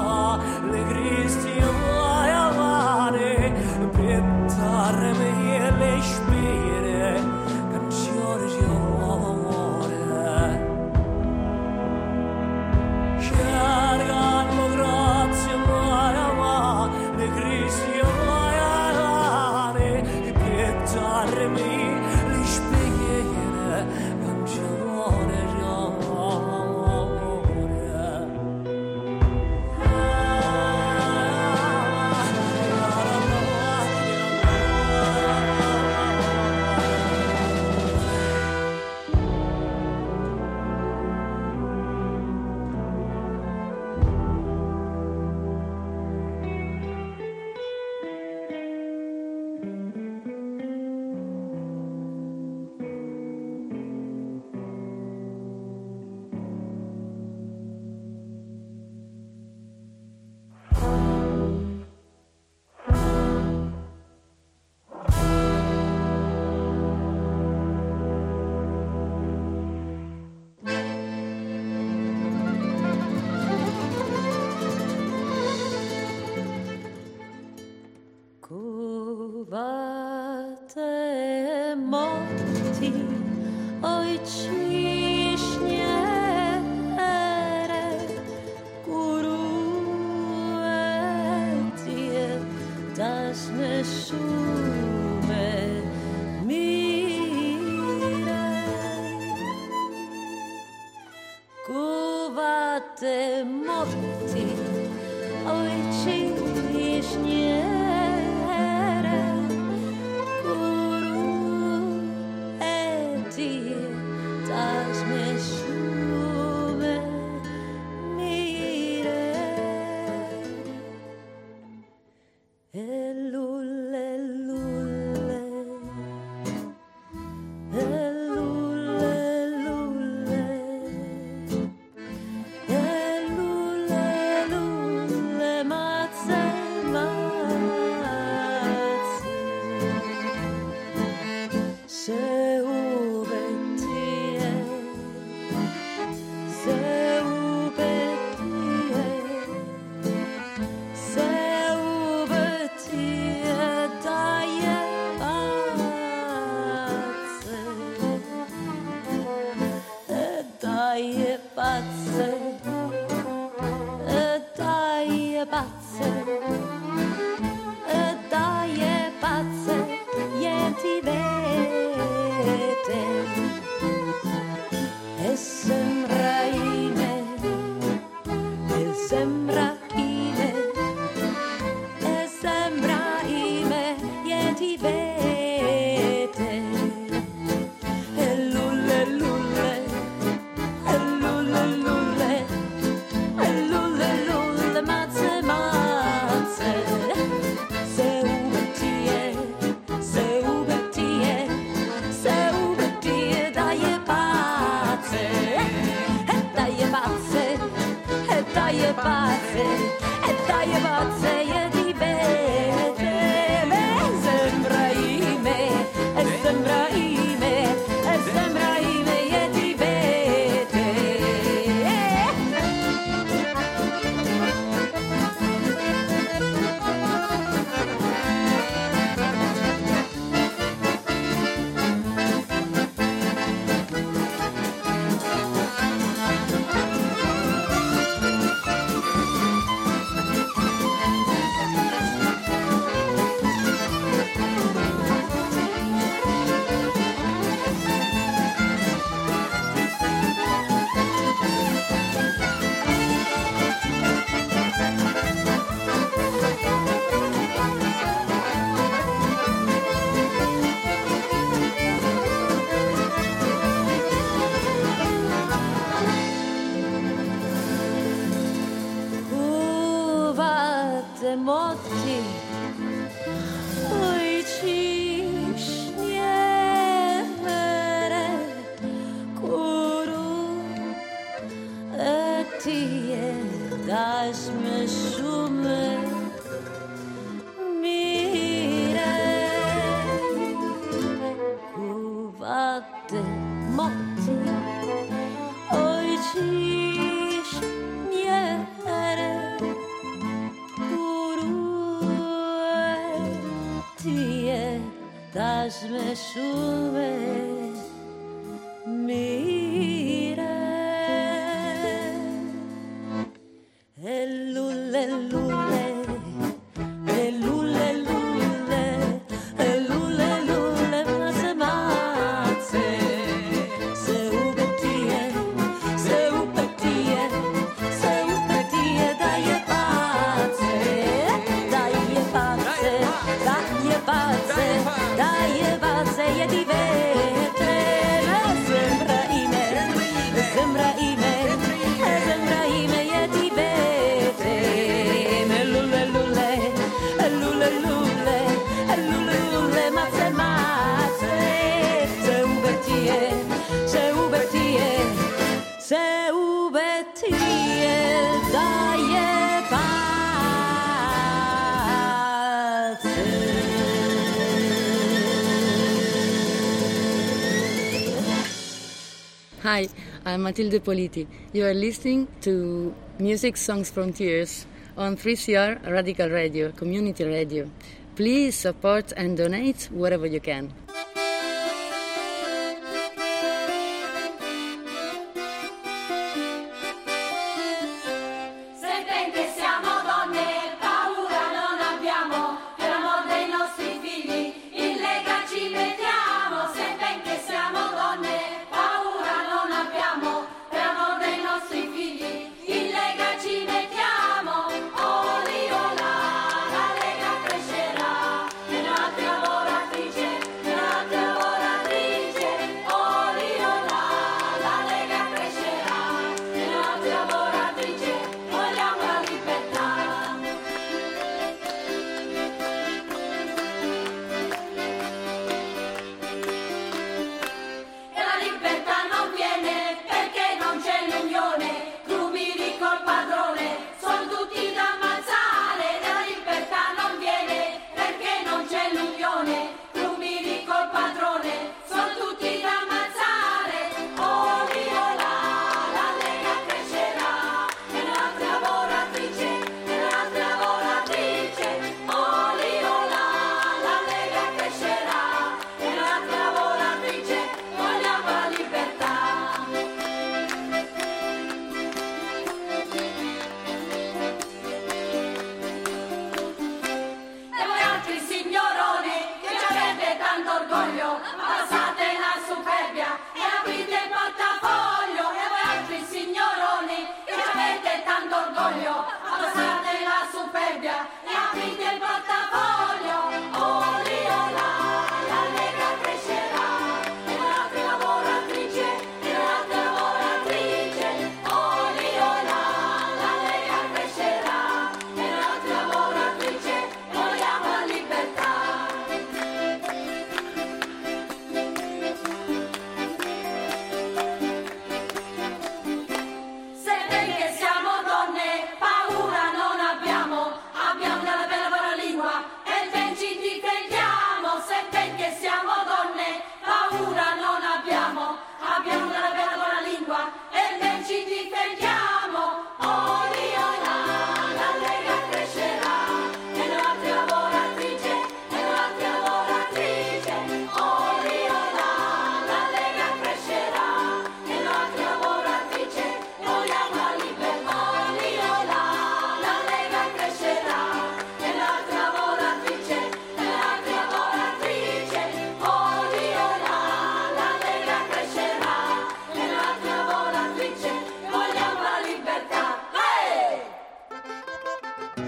Pietà, motti, oj ciśniere, kuruetie, das nessume mire, cuvate motti, oj ciśniere, Hi, I'm Matilde Politi. You are listening to Music Songs Frontiers on three C R Radical Radio, community radio. Please support and donate wherever you can.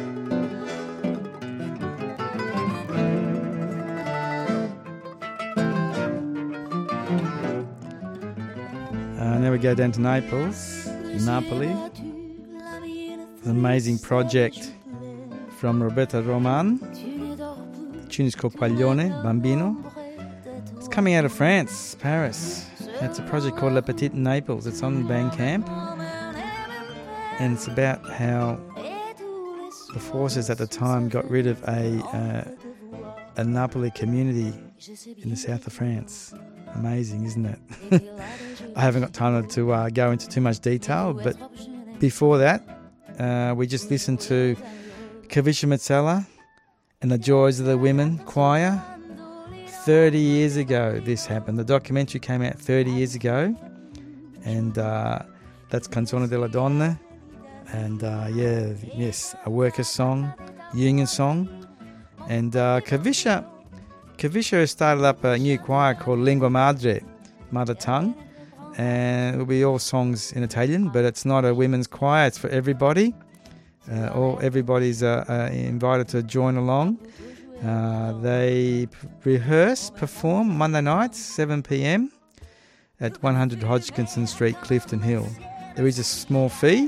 Uh, now we go down to Naples, Napoli. It's an amazing project from Roberta Roman. The tune is called Paglione, Bambino. It's coming out of France, Paris. It's a project called La Petite Naples. It's on Bandcamp. And it's about how the forces at the time got rid of a, uh, a Napoli community in the south of France. Amazing, isn't it? I haven't got time to uh, go into too much detail, but before that, uh, we just listened to Kavisha Matsala and the Joys of the Women Choir. thirty years ago this happened. The documentary came out thirty years ago, and uh, that's Canzone della Donna. And uh, yeah, yes, a workers' song, union song. And uh, Kavisha, Kavisha has started up a new choir called Lingua Madre, Mother Tongue. And it'll be all songs in Italian, but it's not a women's choir, it's for everybody. Uh, all Everybody's uh, uh, invited to join along. Uh, they p- rehearse, perform Monday nights, seven p.m. at one hundred Hodgkinson Street, Clifton Hill. There is a small fee,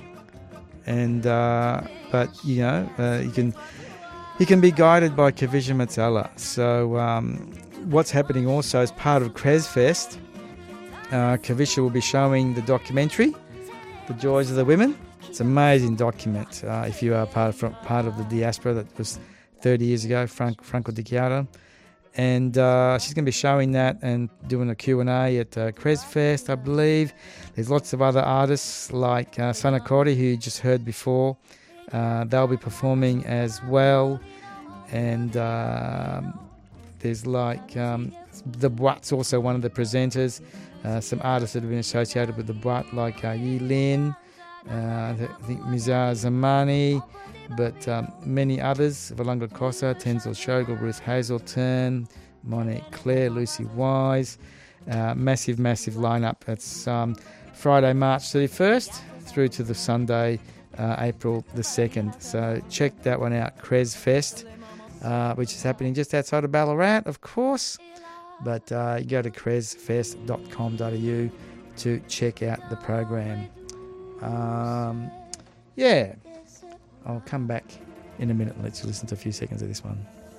and uh, but you know uh, you can you can be guided by Kavisha Matsala. So um, what's happening also as part of Krezfest, uh, Kavisha will be showing the documentary, The Joys of the Women. It's an amazing document. Uh, if you are part of, part of the diaspora that was thirty years ago, Frank, Franco Di Chiara. And uh, she's going to be showing that and doing a Q and A at uh, Krezfest, I believe. There's lots of other artists like uh, Sana Cordy, who you just heard before. Uh, they'll be performing as well. And uh, there's like um, the Boîte's also one of the presenters. Uh, some artists that have been associated with the Boîte, like uh, Yi Lin, uh, I think Mizar Zamani, but um, many others, Valanga Costa, Tenzil Shogel, Ruth Hazelton, Monique Claire, Lucy Wise. Uh, massive, massive lineup. It's um, Friday, March thirty-first through to the Sunday, uh, April the second. So check that one out, Krezfest, uh, which is happening just outside of Ballarat, of course. But uh, you go to krezfest dot com dot a u to check out the program. Um, yeah. I'll come back in a minute and let you listen to a few seconds of this one.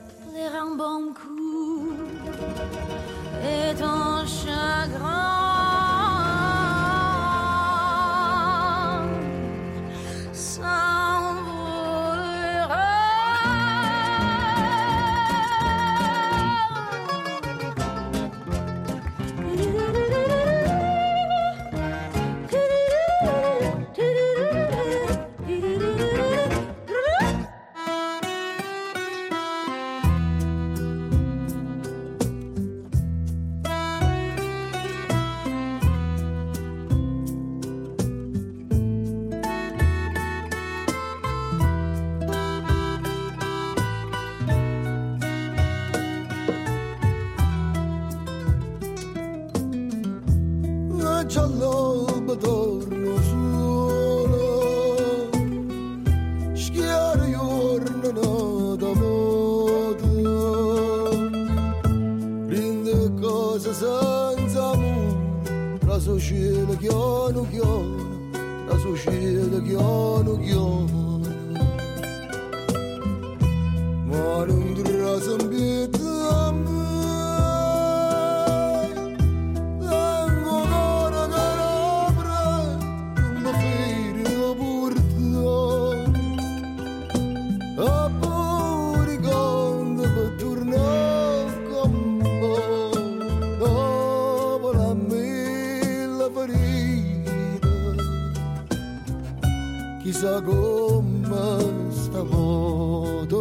Chissà come stavolta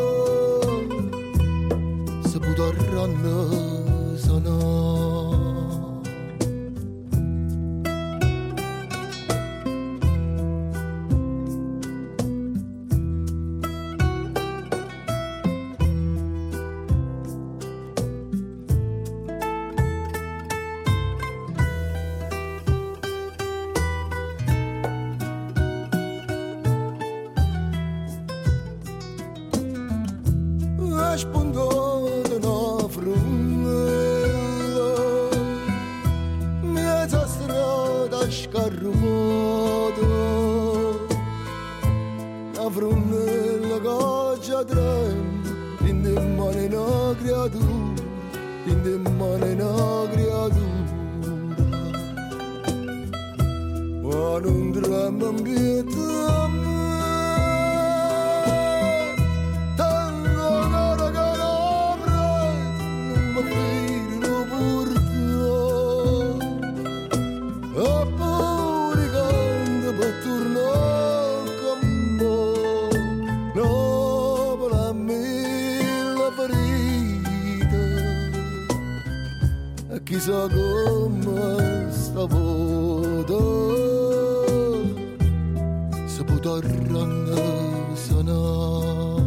se potranno sanare. spunto una frumella mezza strada scarrupata una frumella che già trema in le mani una creatura in le mani una creatura ma non trema in pietà chissà come stavo se potranno sanare.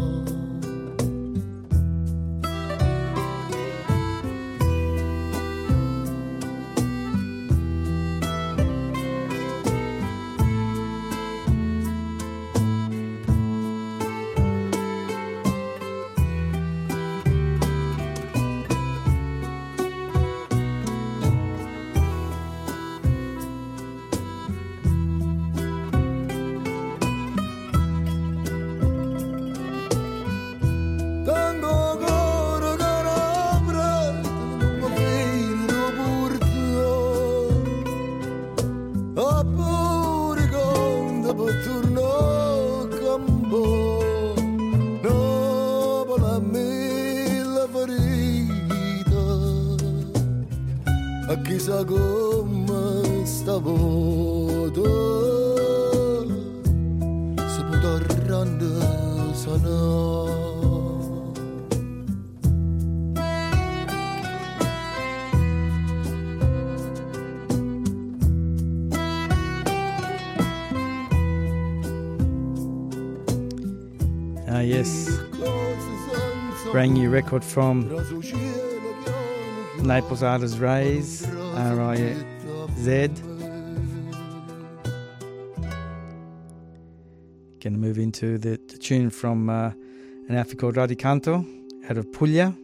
Chissà come stavo se potranno sanare. Ah, yes. Brand new record from Naples artist Rays, R I Z. Going to move into the, the tune from uh, an outfit called Radicanto out of Puglia.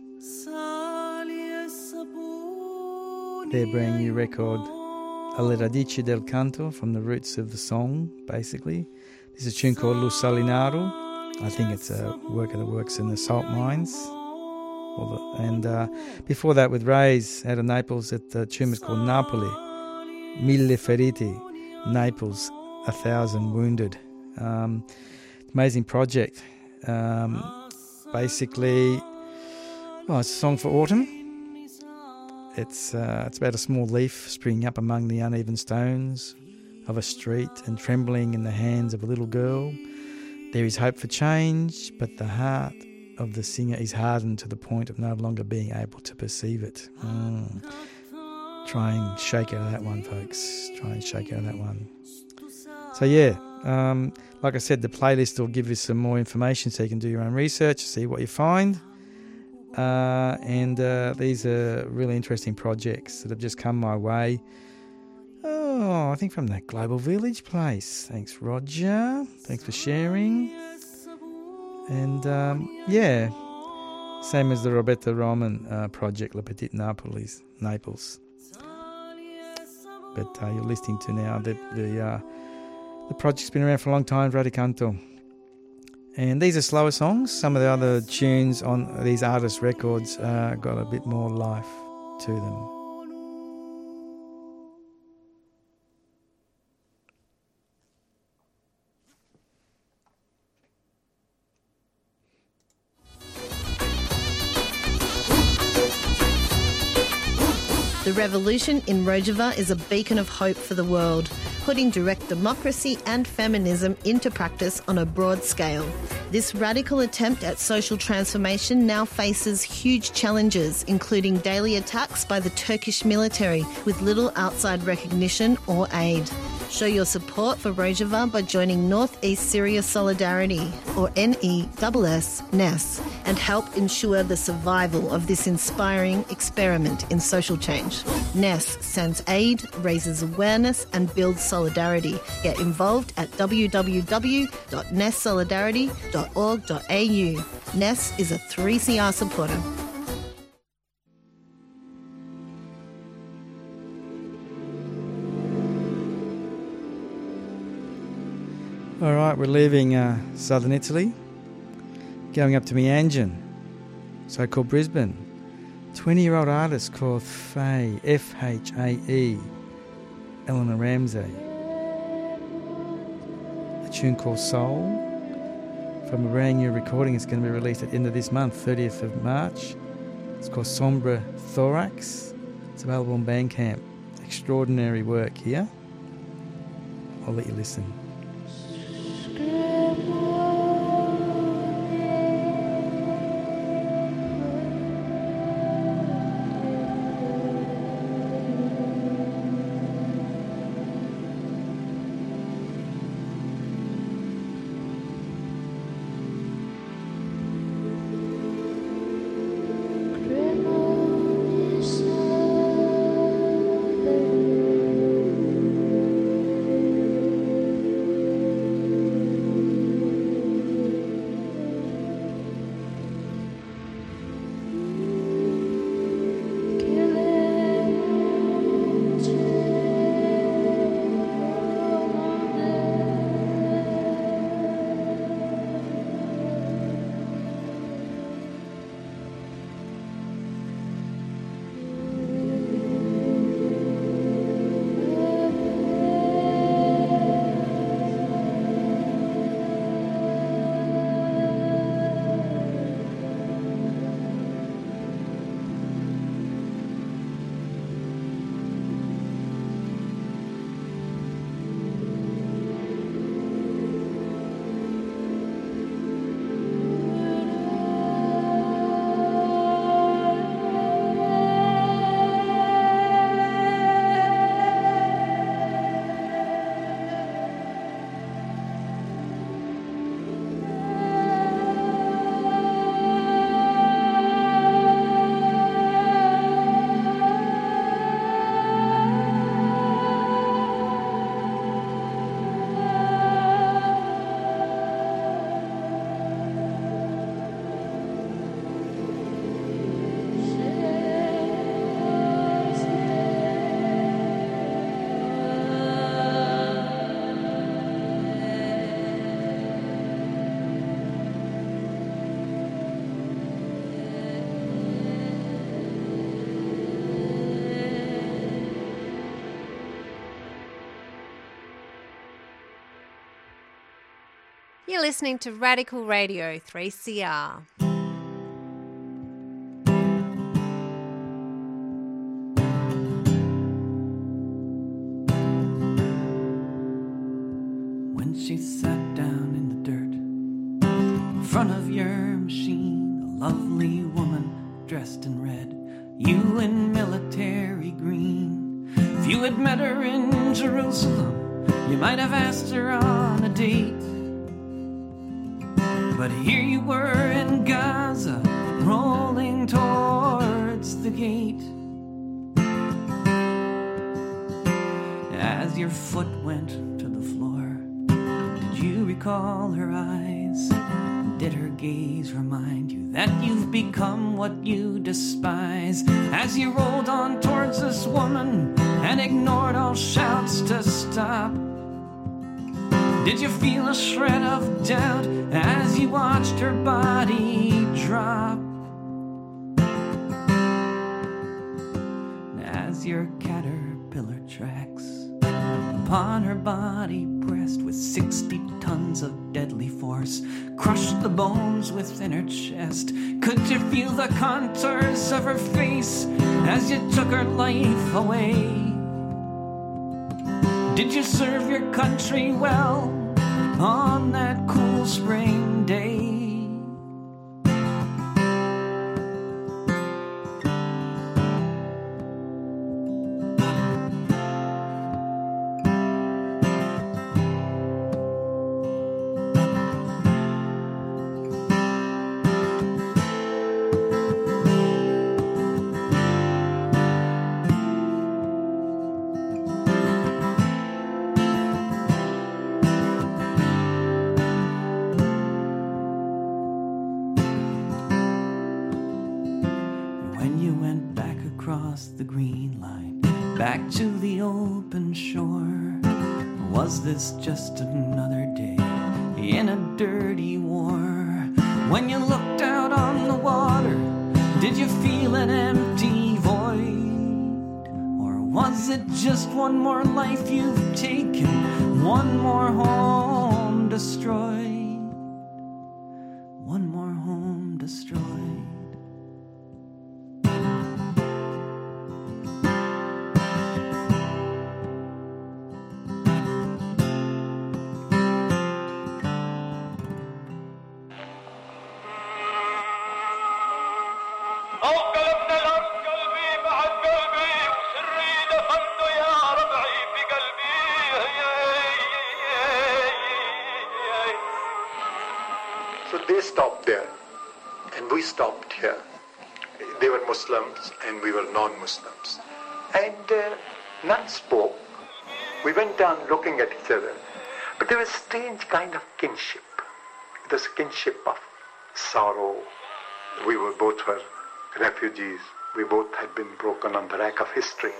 Their brand new record, Alle radici del canto, from the roots of the song, basically. This is a tune called Lo Salinaro. I think it's a worker that works in the salt mines. And uh, before that with Rays out of Naples, it, the tune was called Napoli, Mille Feriti, Naples, a thousand wounded. Um, amazing project. Um, basically, well, it's a song for autumn. It's uh, it's about a small leaf springing up among the uneven stones of a street and trembling in the hands of a little girl. There is hope for change, but the heart of the singer is hardened to the point of no longer being able to perceive it. Mm. Try and shake out of that one, folks. Try and shake out of that one. So yeah, um, like I said, the playlist will give you some more information so you can do your own research, see what you find. Uh, and uh, these are really interesting projects that have just come my way. Oh, I think from that Global Village place. Thanks, Roger. Thanks for sharing. And um, yeah, same as the Roberta Roman uh, project, La Petite Napolis, Naples. But uh, you're listening to now the the, uh, the project's been around for a long time, Radicanto. And these are slower songs. Some of the other tunes on these artists' records uh, got a bit more life to them. The revolution in Rojava is a beacon of hope for the world, putting direct democracy and feminism into practice on a broad scale. This radical attempt at social transformation now faces huge challenges, including daily attacks by the Turkish military with little outside recognition or aid. Show your support for Rojava by joining Northeast Syria Solidarity, or N E S S, N E S, and help ensure the survival of this inspiring experiment in social change. N E S sends aid, raises awareness and builds solidarity. Get involved at w w w dot n e s solidarity dot org dot a u. N E S is a three C R supporter. All right, we're leaving uh, southern Italy, going up to Meanjin, so-called Brisbane. twenty-year-old artist called Faye, F H A E, Eleanor Ramsey. A tune called Soul, from a brand new recording. It's going to be released at the end of this month, thirtieth of March. It's called Sombra Thorax. It's available on Bandcamp. Extraordinary work here. I'll let you listen. You're listening to Radical Radio three C R. When she sat down in the dirt in front of your machine, a lovely woman dressed in red, you in military green. If you had met her in Jerusalem, you might have asked her on a date. But here you were in Gaza, rolling towards the gate. As your foot went to the floor, did you recall her eyes? Did her gaze remind you that you've become what you despise? As you rolled on towards this woman and ignored all shouts to stop, did you feel a shred of doubt as you watched her body drop? As your caterpillar tracks upon her body pressed with sixty tons of deadly force, crushed the bones within her chest, could you feel the contours of her face as you took her life away? Did you serve your country well on that cool spring day? across the green line, back to the open shore. Was this just another day in a dirty war? When you looked out on the water, did you feel an empty void? Or was it just one more life you've taken, one more home destroyed, one more home destroyed? They stopped there, and we stopped here. They were Muslims, and we were non-Muslims. And uh, none spoke. We went on looking at each other. But there was a strange kind of kinship. It was a kinship of sorrow. We were both were refugees. We both had been broken on the rack of history.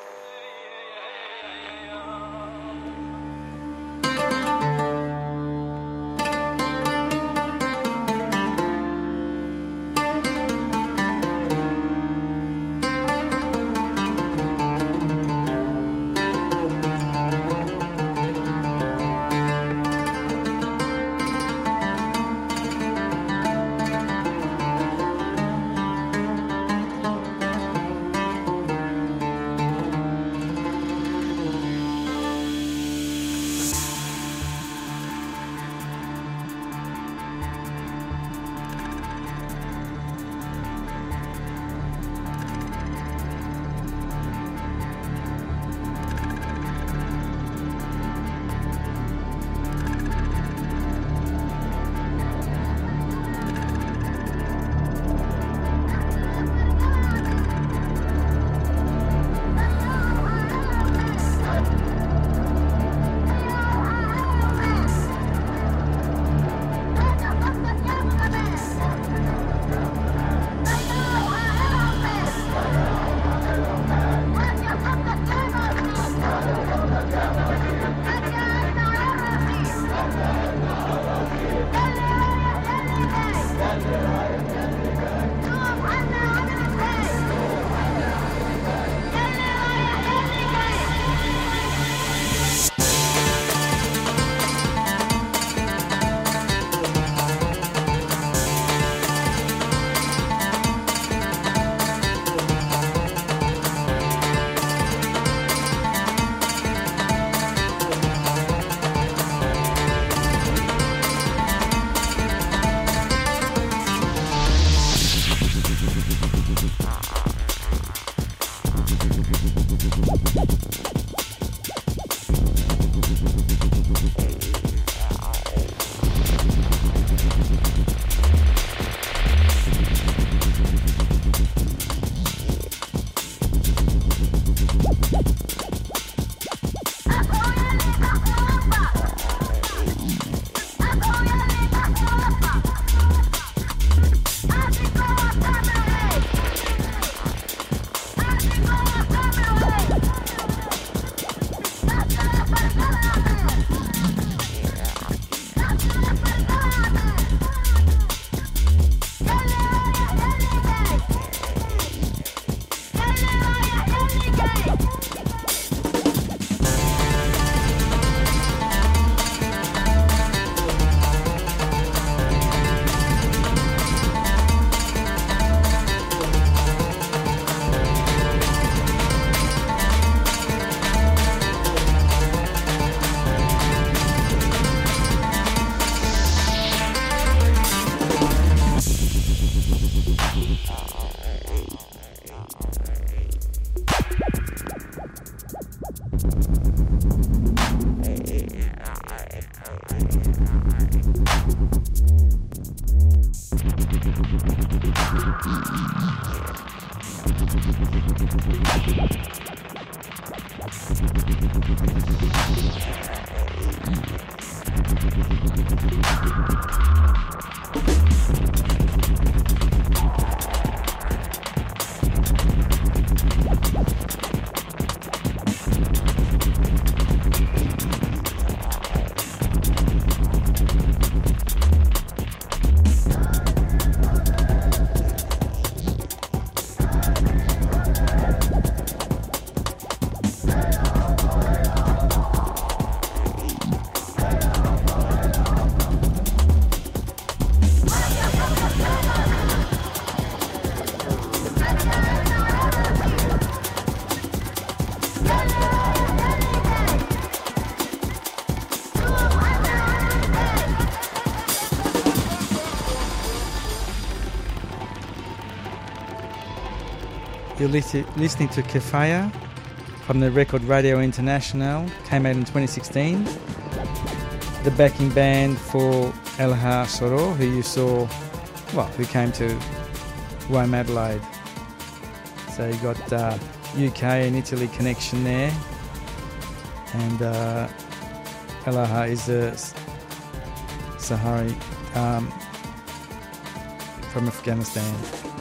You're listening to Kefaya from the record Radio International, came out in twenty sixteen. The backing band for Elaha Soro, who you saw, well, who came to Wome Adelaide. So you got uh, U K and Italy connection there. And uh, Elaha is a Sahari um, from Afghanistan.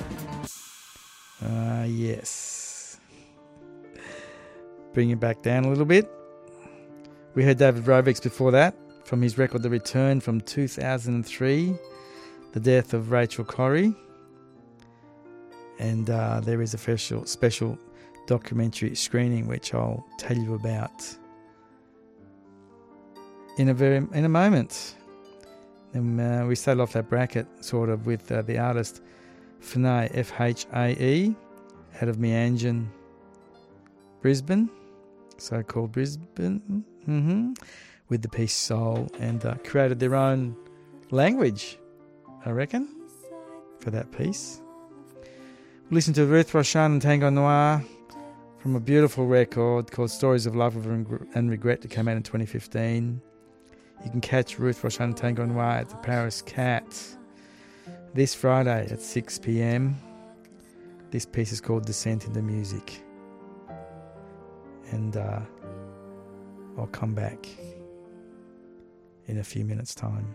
Uh, yes. Bring it back down a little bit. We heard David Rovex before that from his record The Return from two thousand three, The Death of Rachel Corrie. And uh, there is a special, special documentary screening which I'll tell you about in a very in a moment. And uh, we started off that bracket sort of with uh, the artist Fhae, F H A E, out of Meanjin, Brisbane, so-called Brisbane, mm-hmm, with the piece Soul, and uh, created their own language, I reckon, for that piece. Listen to Ruth Roshan and Tango Noir from a beautiful record called Stories of Love and Regret that came out in twenty fifteen. You can catch Ruth Roshan and Tango Noir at the Paris Cat this Friday at six p.m. This piece is called Descent into Music. And uh, I'll come back in a few minutes' time.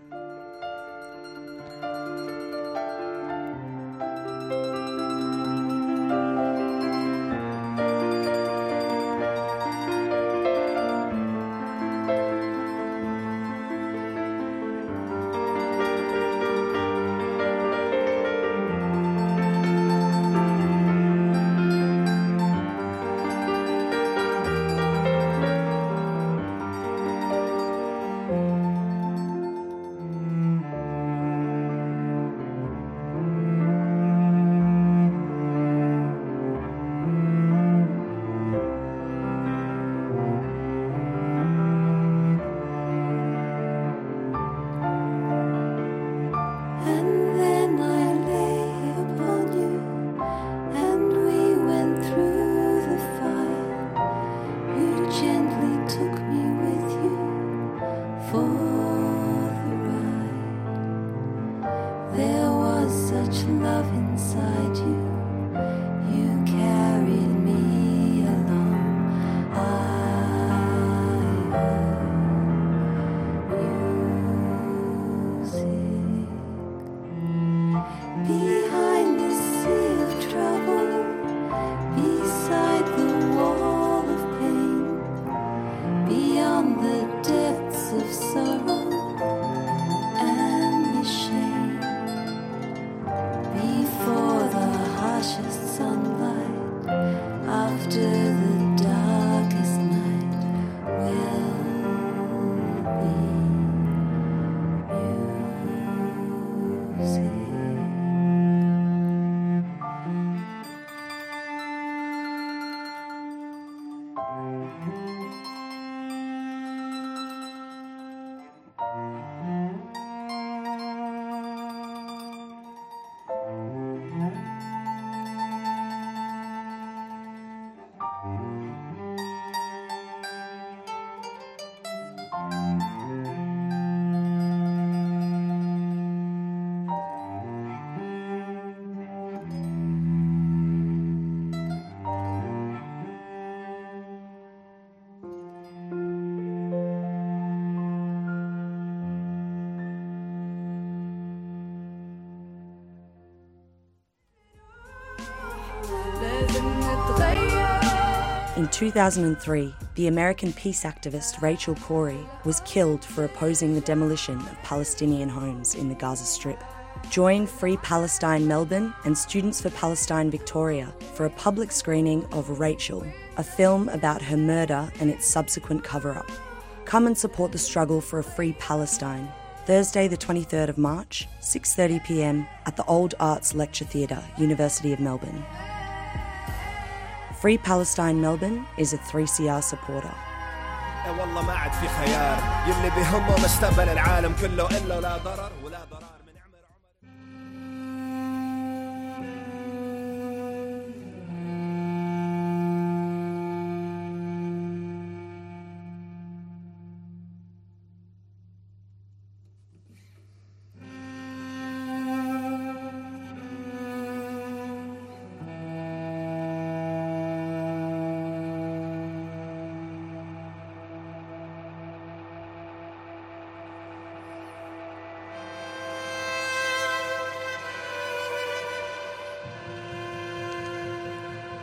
In two thousand three, the American peace activist Rachel Corrie was killed for opposing the demolition of Palestinian homes in the Gaza Strip. Join Free Palestine Melbourne and Students for Palestine Victoria for a public screening of Rachel, a film about her murder and its subsequent cover-up. Come and support the struggle for a free Palestine. Thursday the twenty-third of March, six thirty p.m. at the Old Arts Lecture Theatre, University of Melbourne. Free Palestine Melbourne is a three C R supporter. والله ما عاد في خيار يلي بهمه مستقبل العالم كله إلا لا ضرر ولا ضرر من عمر. '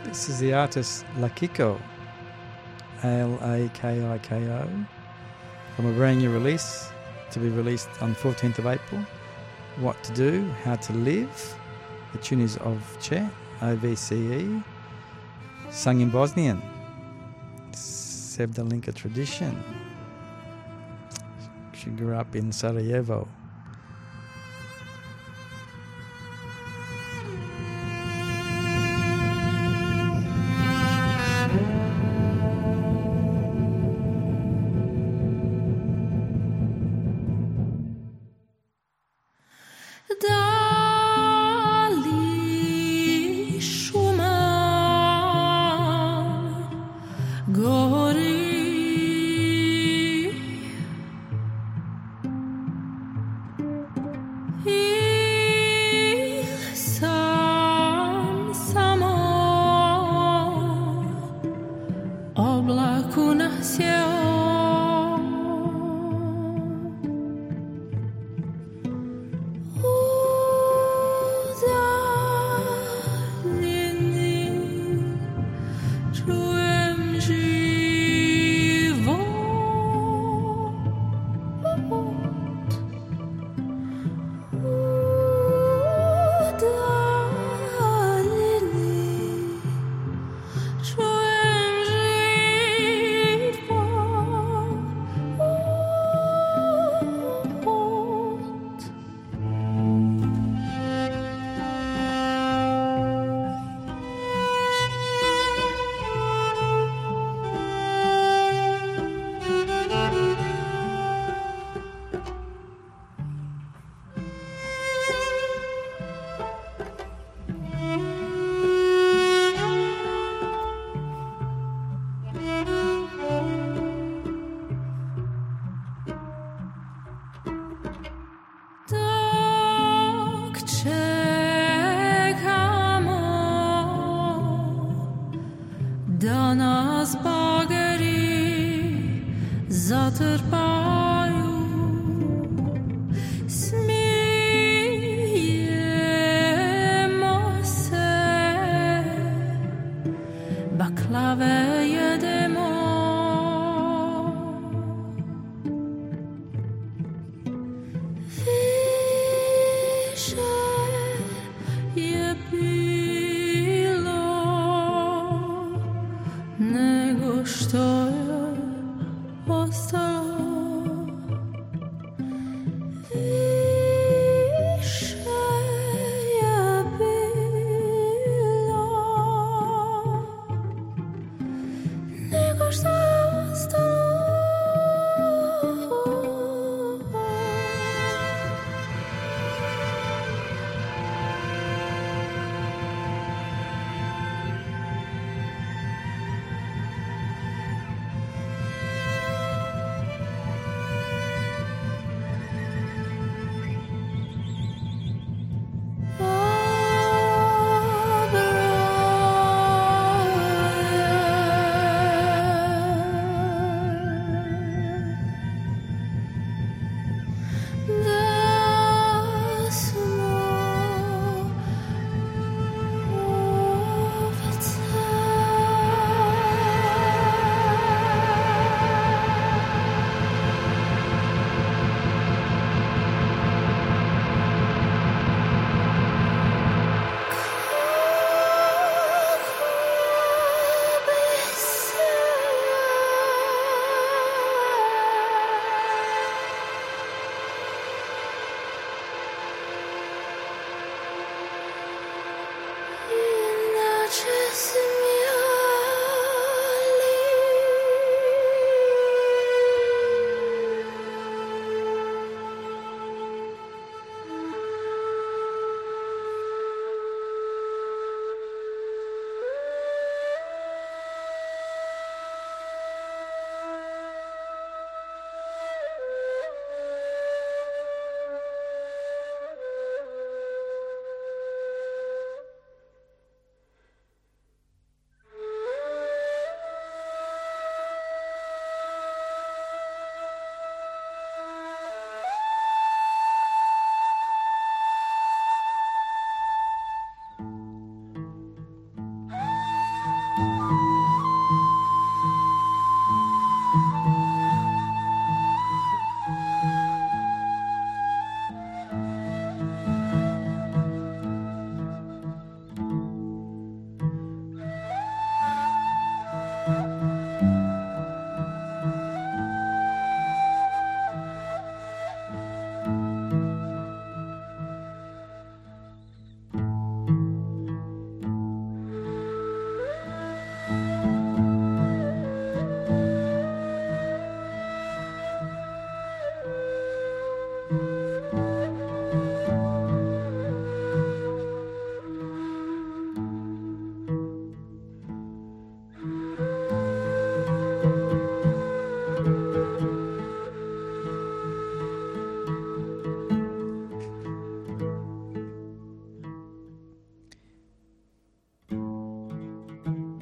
This is the artist Lakiko, L A K I K O, from a brand new release to be released on the fourteenth of April. What to Do, How to Live. The tune is Ovce, O V C E, sung in Bosnian. Sevdalinka tradition. She grew up in Sarajevo. Nego što je ostalo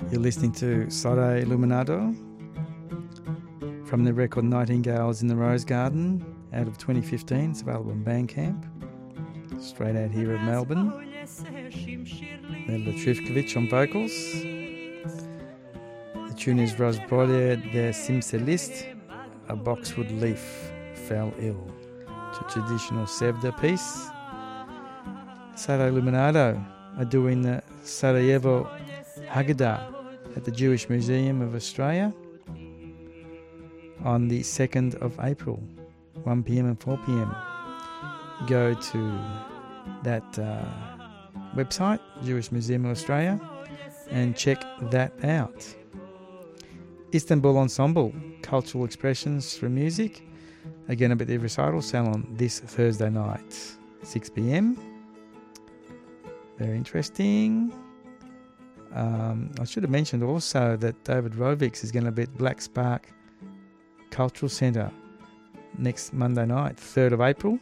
You're listening to Sole Illuminato from the record Nightingales in the Rose Garden out of twenty fifteen. It's available on Bandcamp. Straight out here of Melbourne. Melba Trifkovic on vocals. The tune is Rozbolie de Simcelist, a boxwood leaf fell ill. It's a traditional Sevda piece. Sole Illuminato are doing the Sarajevo Haggadah at the Jewish Museum of Australia on the second of April, one p.m. and four p.m. Go to that uh, website, Jewish Museum of Australia, and check that out. Istanbul Ensemble, Cultural Expressions through Music, again up at the Recital Salon this Thursday night, six p.m. Very interesting. Um, I should have mentioned also that David Rovics is going to be at Black Spark Cultural Centre next Monday night, third of April.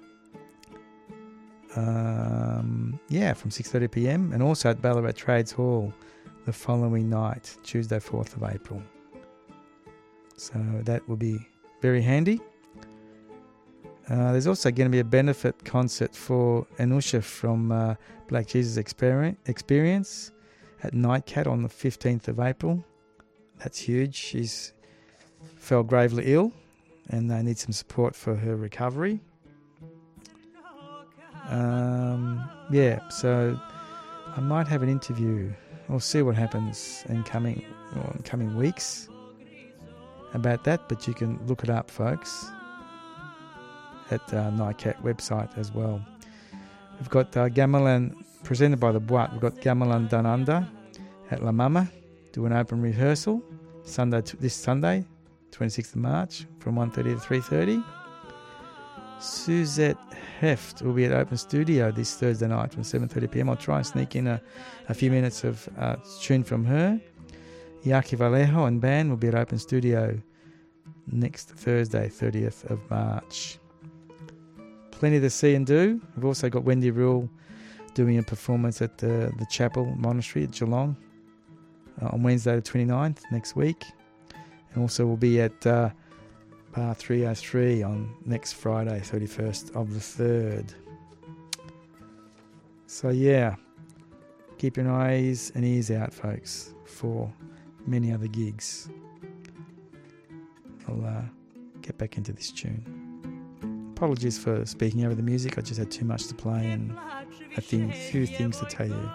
Um, yeah, from six thirty p.m. and also at Ballarat Trades Hall the following night, Tuesday, fourth of April. So that will be very handy. Uh, there's also going to be a benefit concert for Anusha from uh, Black Jesus Experience at Nightcat on the fifteenth of April. That's huge. She's fell gravely ill and they need some support for her recovery. Um, yeah, so I might have an interview. We'll see what happens in coming, well, in coming weeks about that, but you can look it up, folks, at uh, Nightcat website as well. We've got uh, Gamelan, presented by the Boite, we've got Gamelan Done Under at La Mama, do an open rehearsal Sunday t- this Sunday, twenty-sixth of March, from one thirty to three thirty. Suzette Heft will be at Open Studio this Thursday night from seven thirty p.m. I'll try and sneak in a, a few minutes of uh, tune from her. Yaki Vallejo and band will be at Open Studio next Thursday, thirtieth of March. Plenty to see and do. We've also got Wendy Rule doing a performance at the, the Chapel Monastery at Geelong uh, on Wednesday the twenty-ninth next week. And also we'll be at uh, Bar three oh three on next Friday, thirty-first of the third. So yeah, keep your eyes and ears out, folks, for many other gigs. I'll uh, get back into this tune. Apologies for speaking over the music. I just had too much to play and a thing, few things to tell you.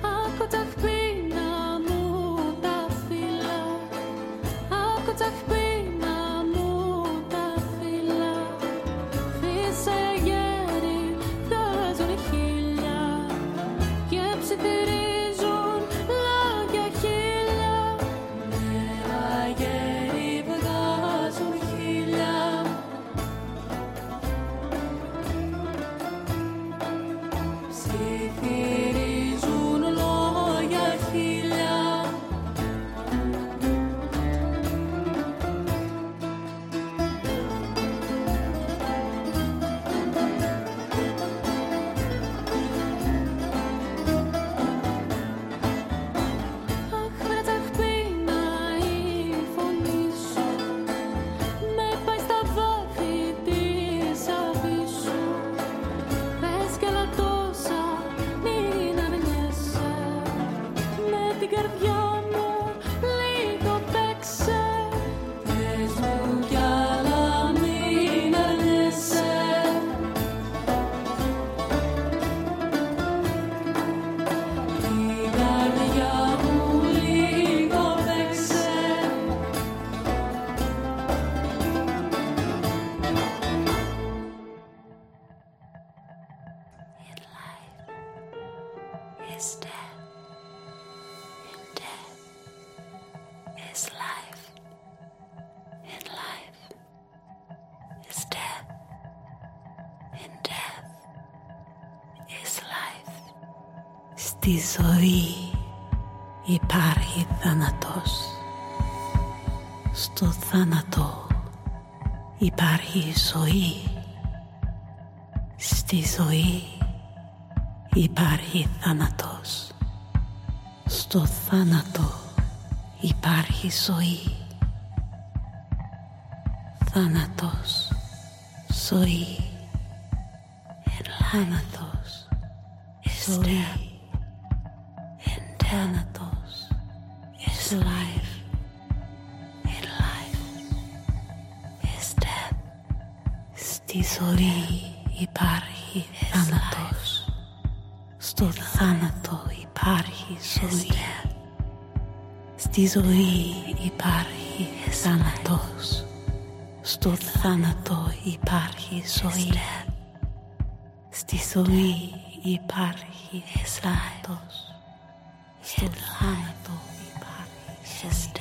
Aku tak στη ζωή υπάρχει θάνατος. Στο θάνατο υπάρχει ζωή. Στη ζωή υπάρχει θάνατος. Στο θάνατο υπάρχει ζωή. Θάνατος, ζωή, θάνατος, ζωή, θάνατος, is life, and life is death. Στη ζωή υπάρχει θάνατος. Στο θάνατο υπάρχει ζωή. Στη ζωή υπάρχει θάνατος. Στο θάνατο υπάρχει ζωή. Στη ζωή υπάρχει θάνατος. Στο θάνατο υπάρχει ζωή.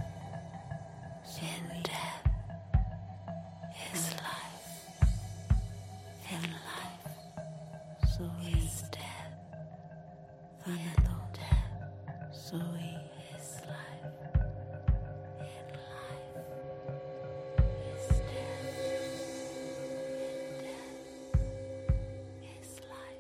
In death is life. In life so is death. Θάνατο, ζωή is life. In life is death. In death is life.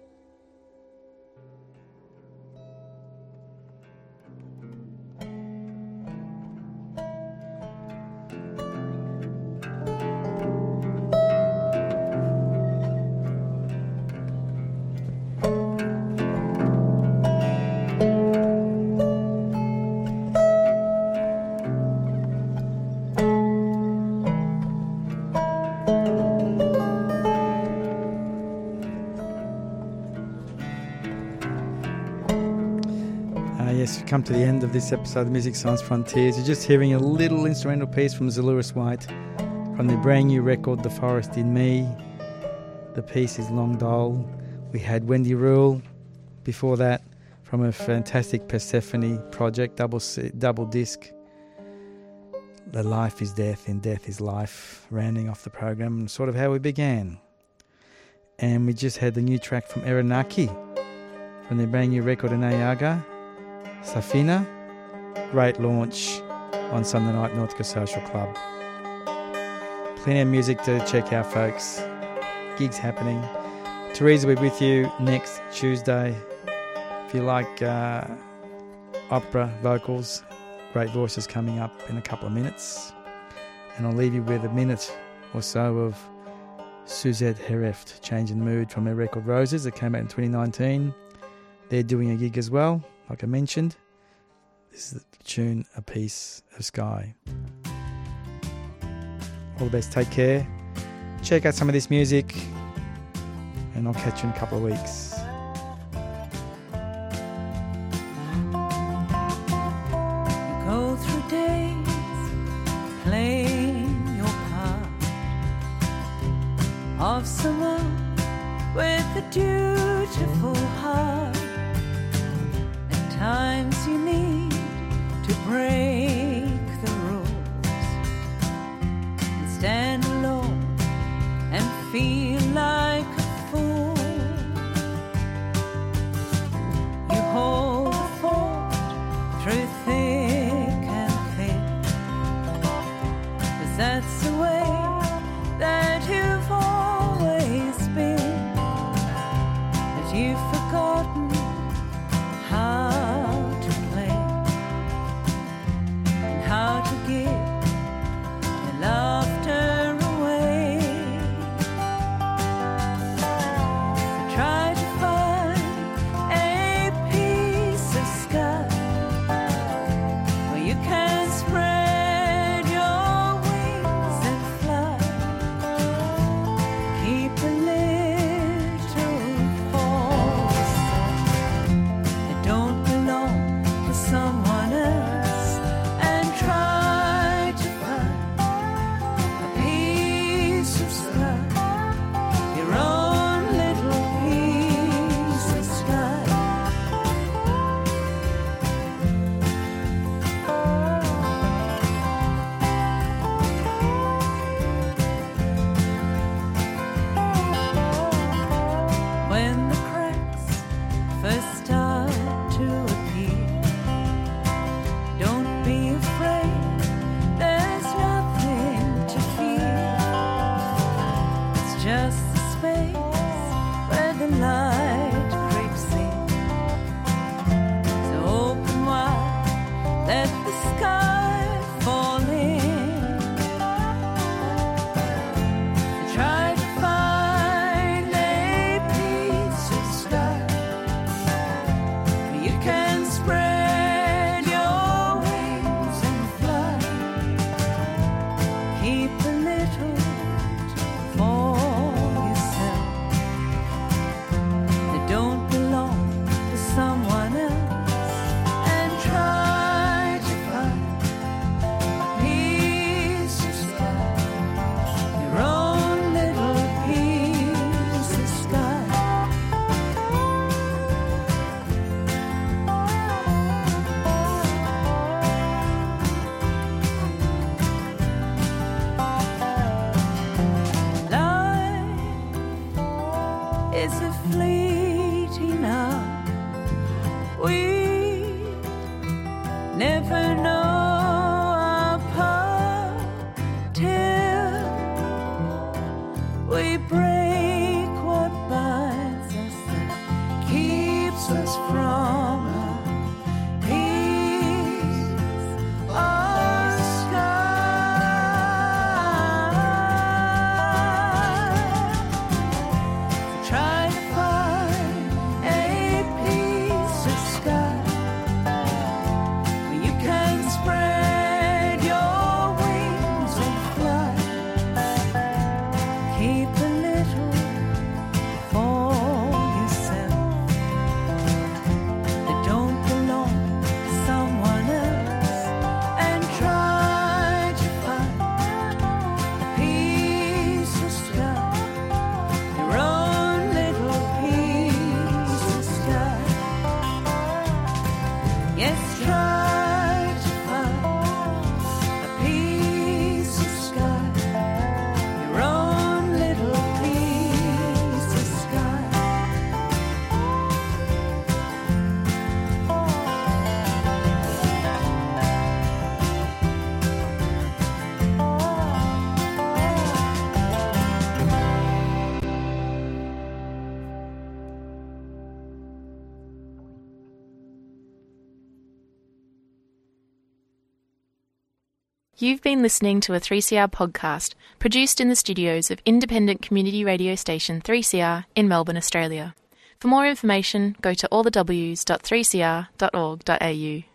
Come to the end of this episode of Music Science Frontiers. You're just hearing a little instrumental piece from Zelouris White from their brand new record, The Forest in Me. The piece is Long Dole. We had Wendy Rule before that from a fantastic Persephone project, double double disc. The Life is Death and Death is Life, rounding off the program, sort of how we began. And we just had the new track from Eranaki from their brand new record in Ayaga, Safina. Great launch on Sunday night, Nautica Social Club. Plenty of music to check out, folks. Gigs happening. Teresa will be with you next Tuesday. If you like uh, opera vocals, great voices coming up in a couple of minutes. And I'll leave you with a minute or so of Suzette Hereft, Changing the Mood, from her record Roses that came out in twenty nineteen. They're doing a gig as well, like I mentioned. This is the tune, A Piece of Sky. All the best, take care. Check out some of this music, and I'll catch you in a couple of weeks. You go through days playing your part of someone with a dutiful heart. At times you need to break the rules and stand alone and feel like a fool. You hold the fort through thick and thin, 'cause that's the way that you've always been. But you've forgotten how to play and how to give your laughter away. So try to find a piece of sky never know apart till we break what binds us and keeps us from a piece of sky. Try to find a piece of sky where you can spread your wings and fly. Keep a little for yourself that don't belong to someone else, and try to find a piece of sky, your own little piece of sky. Yes, try to find a piece of sky, your own little piece of sky. You've been listening to a three C R podcast produced in the studios of independent community radio station three C R in Melbourne, Australia. For more information, go to all the w s dot three c r dot org dot a u.